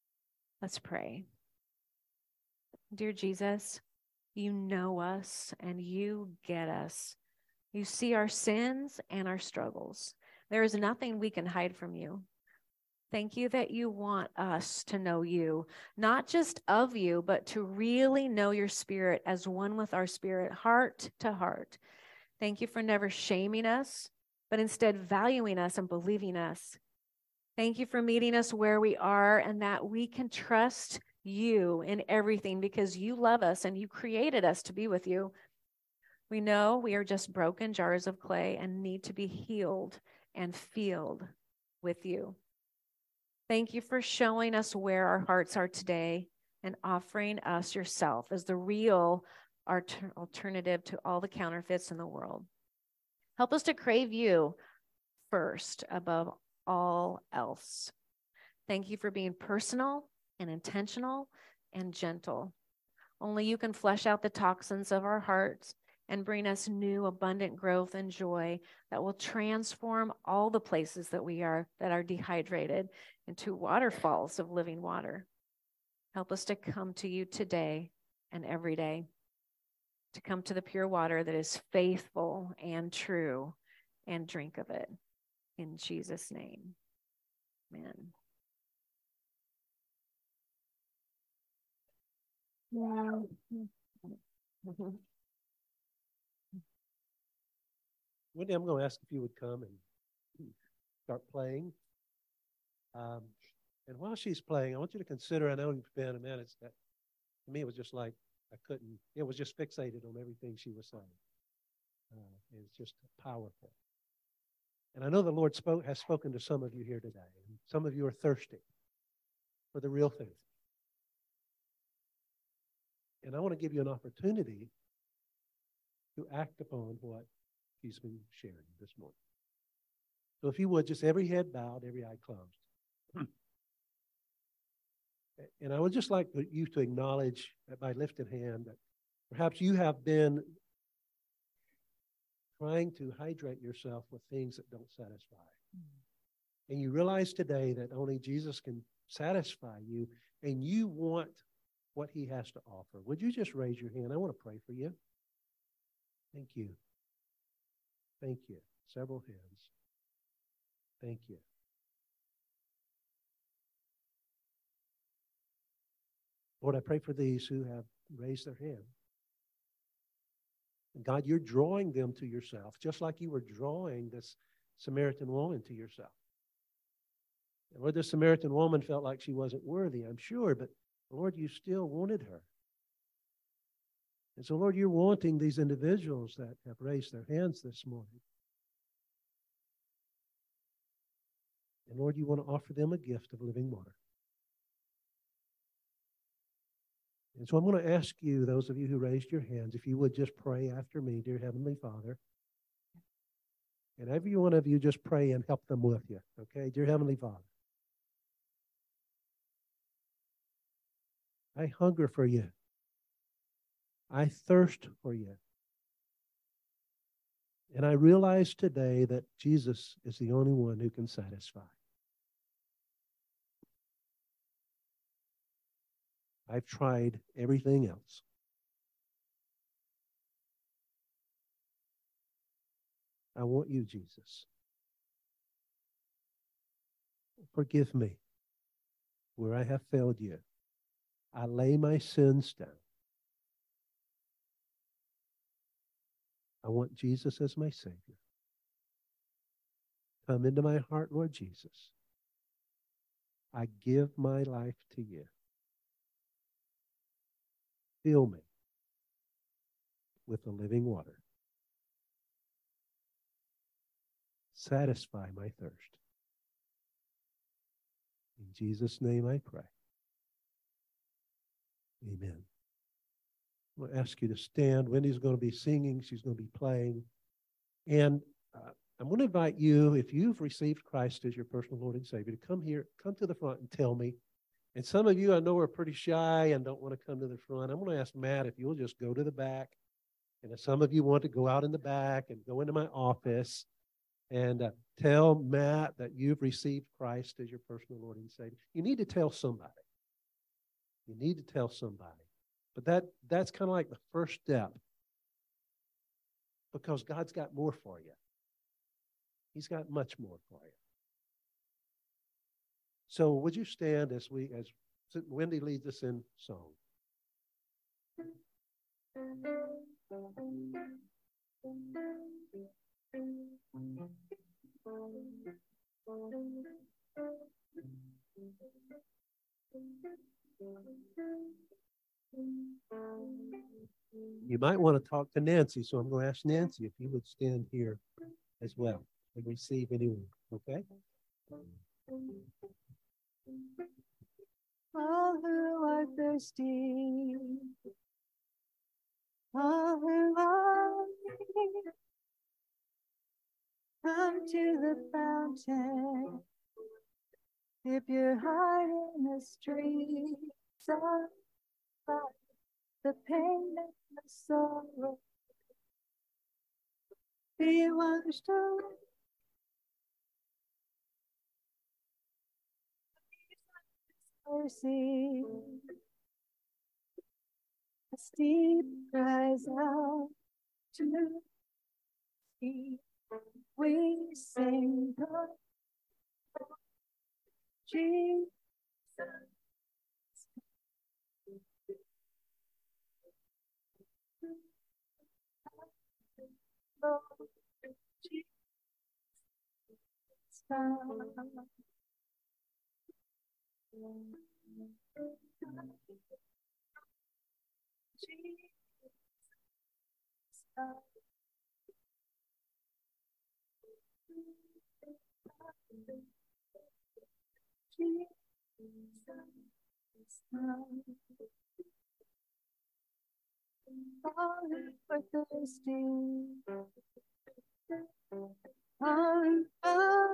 Let's pray. Dear Jesus, you know us and you get us. You see our sins and our struggles. There is nothing we can hide from you. Thank you that you want us to know you, not just of you, but to really know your spirit as one with our spirit, heart to heart. Thank you for never shaming us, but instead valuing us and believing us. Thank you for meeting us where we are and that we can trust you in everything because you love us and you created us to be with you. We know we are just broken jars of clay and need to be healed and filled with you. Thank you for showing us where our hearts are today and offering us yourself as the real alternative to all the counterfeits in the world. Help us to crave you first above all else. Thank you for being personal and intentional and gentle. Only you can flesh out the toxins of our hearts and bring us new abundant growth and joy that will transform all the places that we are that are dehydrated into waterfalls of living water. Help us to come to you today and every day, to come to the pure water that is faithful and true, and drink of it. In Jesus' name, amen. Yeah. Wendy, I'm going to ask if you would come and start playing. Um, and while she's playing, I want you to consider, I know you've been a minute, that to me it was just like I couldn't, it was just fixated on everything she was saying. Uh, it's just powerful. And I know the Lord spoke, has spoken to some of you here today. And some of you are thirsty for the real thing. And I want to give you an opportunity to act upon what he's been sharing this morning. So if you would, just every head bowed, every eye closed. And I would just like you to acknowledge by lifted hand that perhaps you have been trying to hydrate yourself with things that don't satisfy. Mm-hmm. And you realize today that only Jesus can satisfy you, and you want what he has to offer. Would you just raise your hand? I want to pray for you. Thank you. Thank you. Several hands. Thank you. Lord, I pray for these who have raised their hand. And God, you're drawing them to yourself, just like you were drawing this Samaritan woman to yourself. And Lord, this Samaritan woman felt like she wasn't worthy, I'm sure, but Lord, you still wanted her. And so, Lord, you're wanting these individuals that have raised their hands this morning. And Lord, you want to offer them a gift of living water. And so I'm going to ask you, those of you who raised your hands, if you would just pray after me, dear Heavenly Father. And every one of you just pray and help them with you, okay? Dear Heavenly Father, I hunger for you. I thirst for you. And I realize today that Jesus is the only one who can satisfy. I've tried everything else. I want you, Jesus. Forgive me where I have failed you. I lay my sins down. I want Jesus as my Savior. Come into my heart, Lord Jesus. I give my life to you. Fill me with the living water. Satisfy my thirst. In Jesus' name I pray. Amen. I'm going to ask you to stand. Wendy's going to be singing. She's going to be playing. And uh, I'm going to invite you, if you've received Christ as your personal Lord and Savior, to come here, come to the front and tell me. And some of you I know are pretty shy and don't want to come to the front. I'm going to ask Matt if you'll just go to the back. And if some of you want to go out in the back and go into my office and uh, tell Matt that you've received Christ as your personal Lord and Savior. You need to tell somebody. You need to tell somebody. But that that's kind of like the first step, because God's got more for you. He's got much more for you. So would you stand as we as Wendy leads us in song? You might want to talk to Nancy, so I'm going to ask Nancy if you would stand here as well and receive anyone, okay? All who are thirsty, all who are weary, come to the fountain. Dip your heart in the streams of life, the pain and the sorrow. Be washed away. Mercy. As deep cries out to thee, we sing God, Jesus. Lord Jesus. All who are thirsty, all who are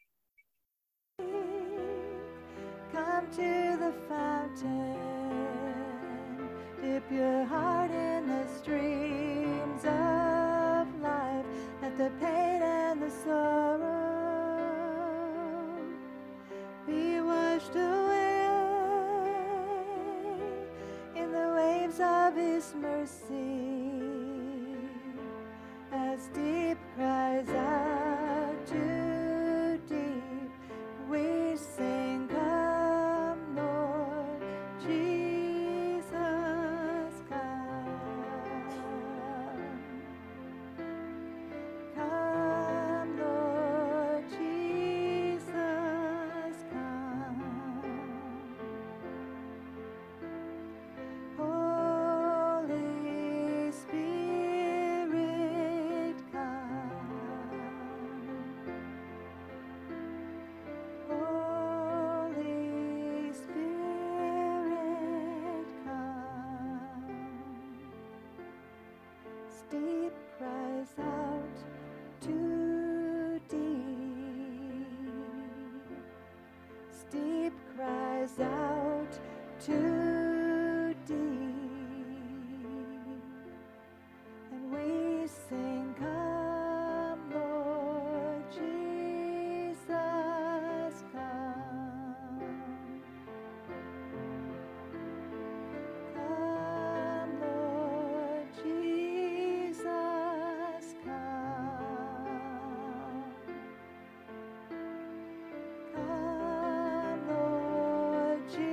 come to the fountain, dip your heart in the streams of life, let the pain and the sorrow be washed away in the waves of His mercy, as deep cries out to deep, we sing, come, Lord Jesus, come. Come, Lord Jesus, come. Holy Spirit, come. Holy Spirit, come. Steep cries out to deep. Steep cries out to deep. And we sing, come, Lord Jesus, come. Come, Lord Jesus, come. Come, Lord Jesus.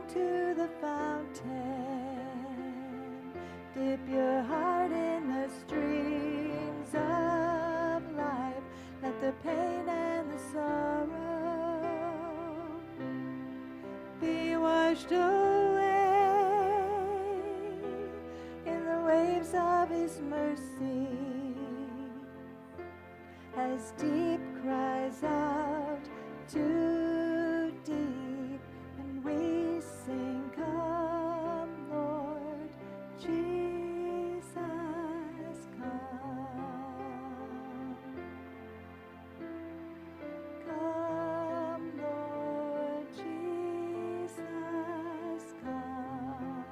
to the fountain. Dip your heart in the streams of life. Let the pain and the sorrow be washed away in the waves of His mercy. As deep cries out to deep, and we sing, come, Lord Jesus, come. Come, Lord Jesus, come.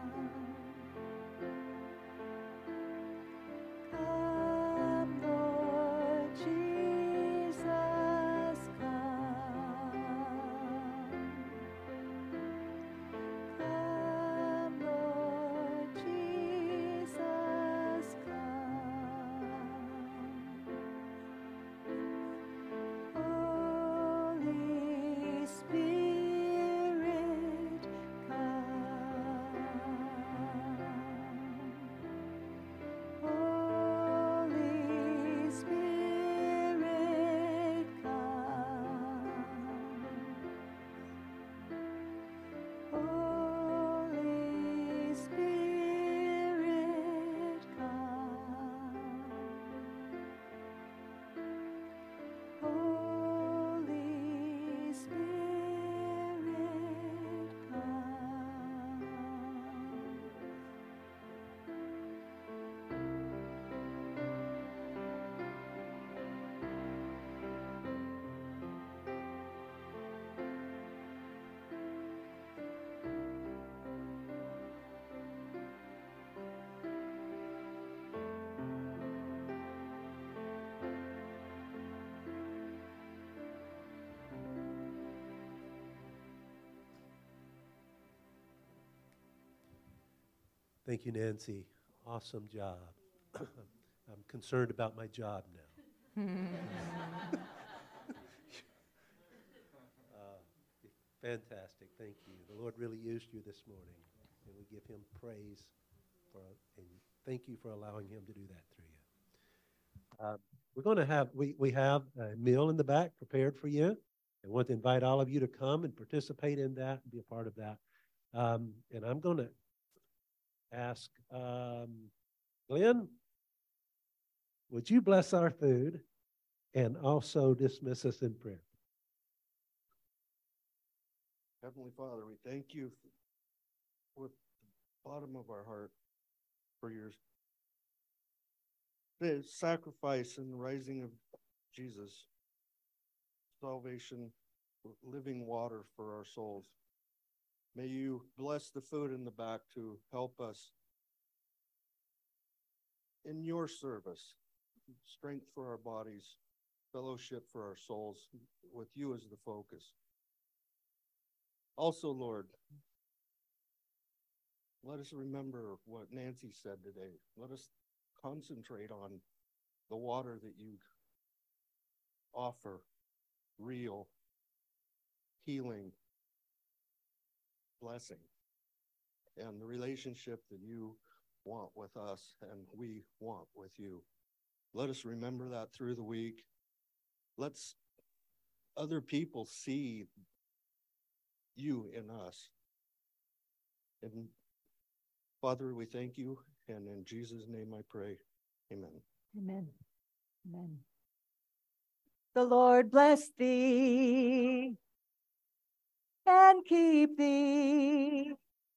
Come, Lord Jesus, come. Come, Lord Jesus, come. Holy Spirit, come. Holy Spirit, come. Holy Spirit, come. Holy Spirit, come. Thank you, Nancy. Awesome job. I'm concerned about my job now. Uh, fantastic. Thank you. The Lord really used you this morning, and we give Him praise for, and thank you for allowing Him to do that through you. Uh, we're going to have we we have a meal in the back prepared for you. I want to invite all of you to come and participate in that and be a part of that. Um, and I'm going to ask um, Glenn, would you bless our food and also dismiss us in prayer? Heavenly Father, we thank you with the bottom of our heart for your the sacrifice and the rising of Jesus, salvation, living water for our souls. May you bless the food in the back to help us in your service, strength for our bodies, fellowship for our souls, with you as the focus. Also, Lord, let us remember what Nancy said today. Let us concentrate on the water that you offer, real, healing, blessing, and the relationship that you want with us and we want with you. Let us remember that through the week. Let's other people see you in us. And Father, we thank you, and in Jesus' name I pray. Amen. Amen. Amen. The Lord bless thee and keep thee.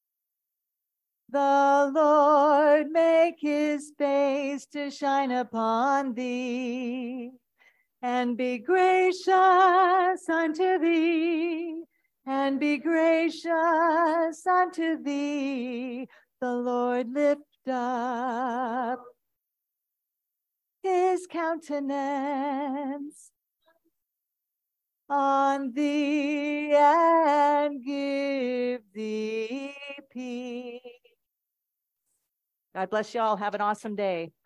The Lord make his face to shine upon thee and be gracious unto thee, and be gracious unto thee. The Lord lift up his countenance on thee and give thee peace. God bless you all. Have an awesome day.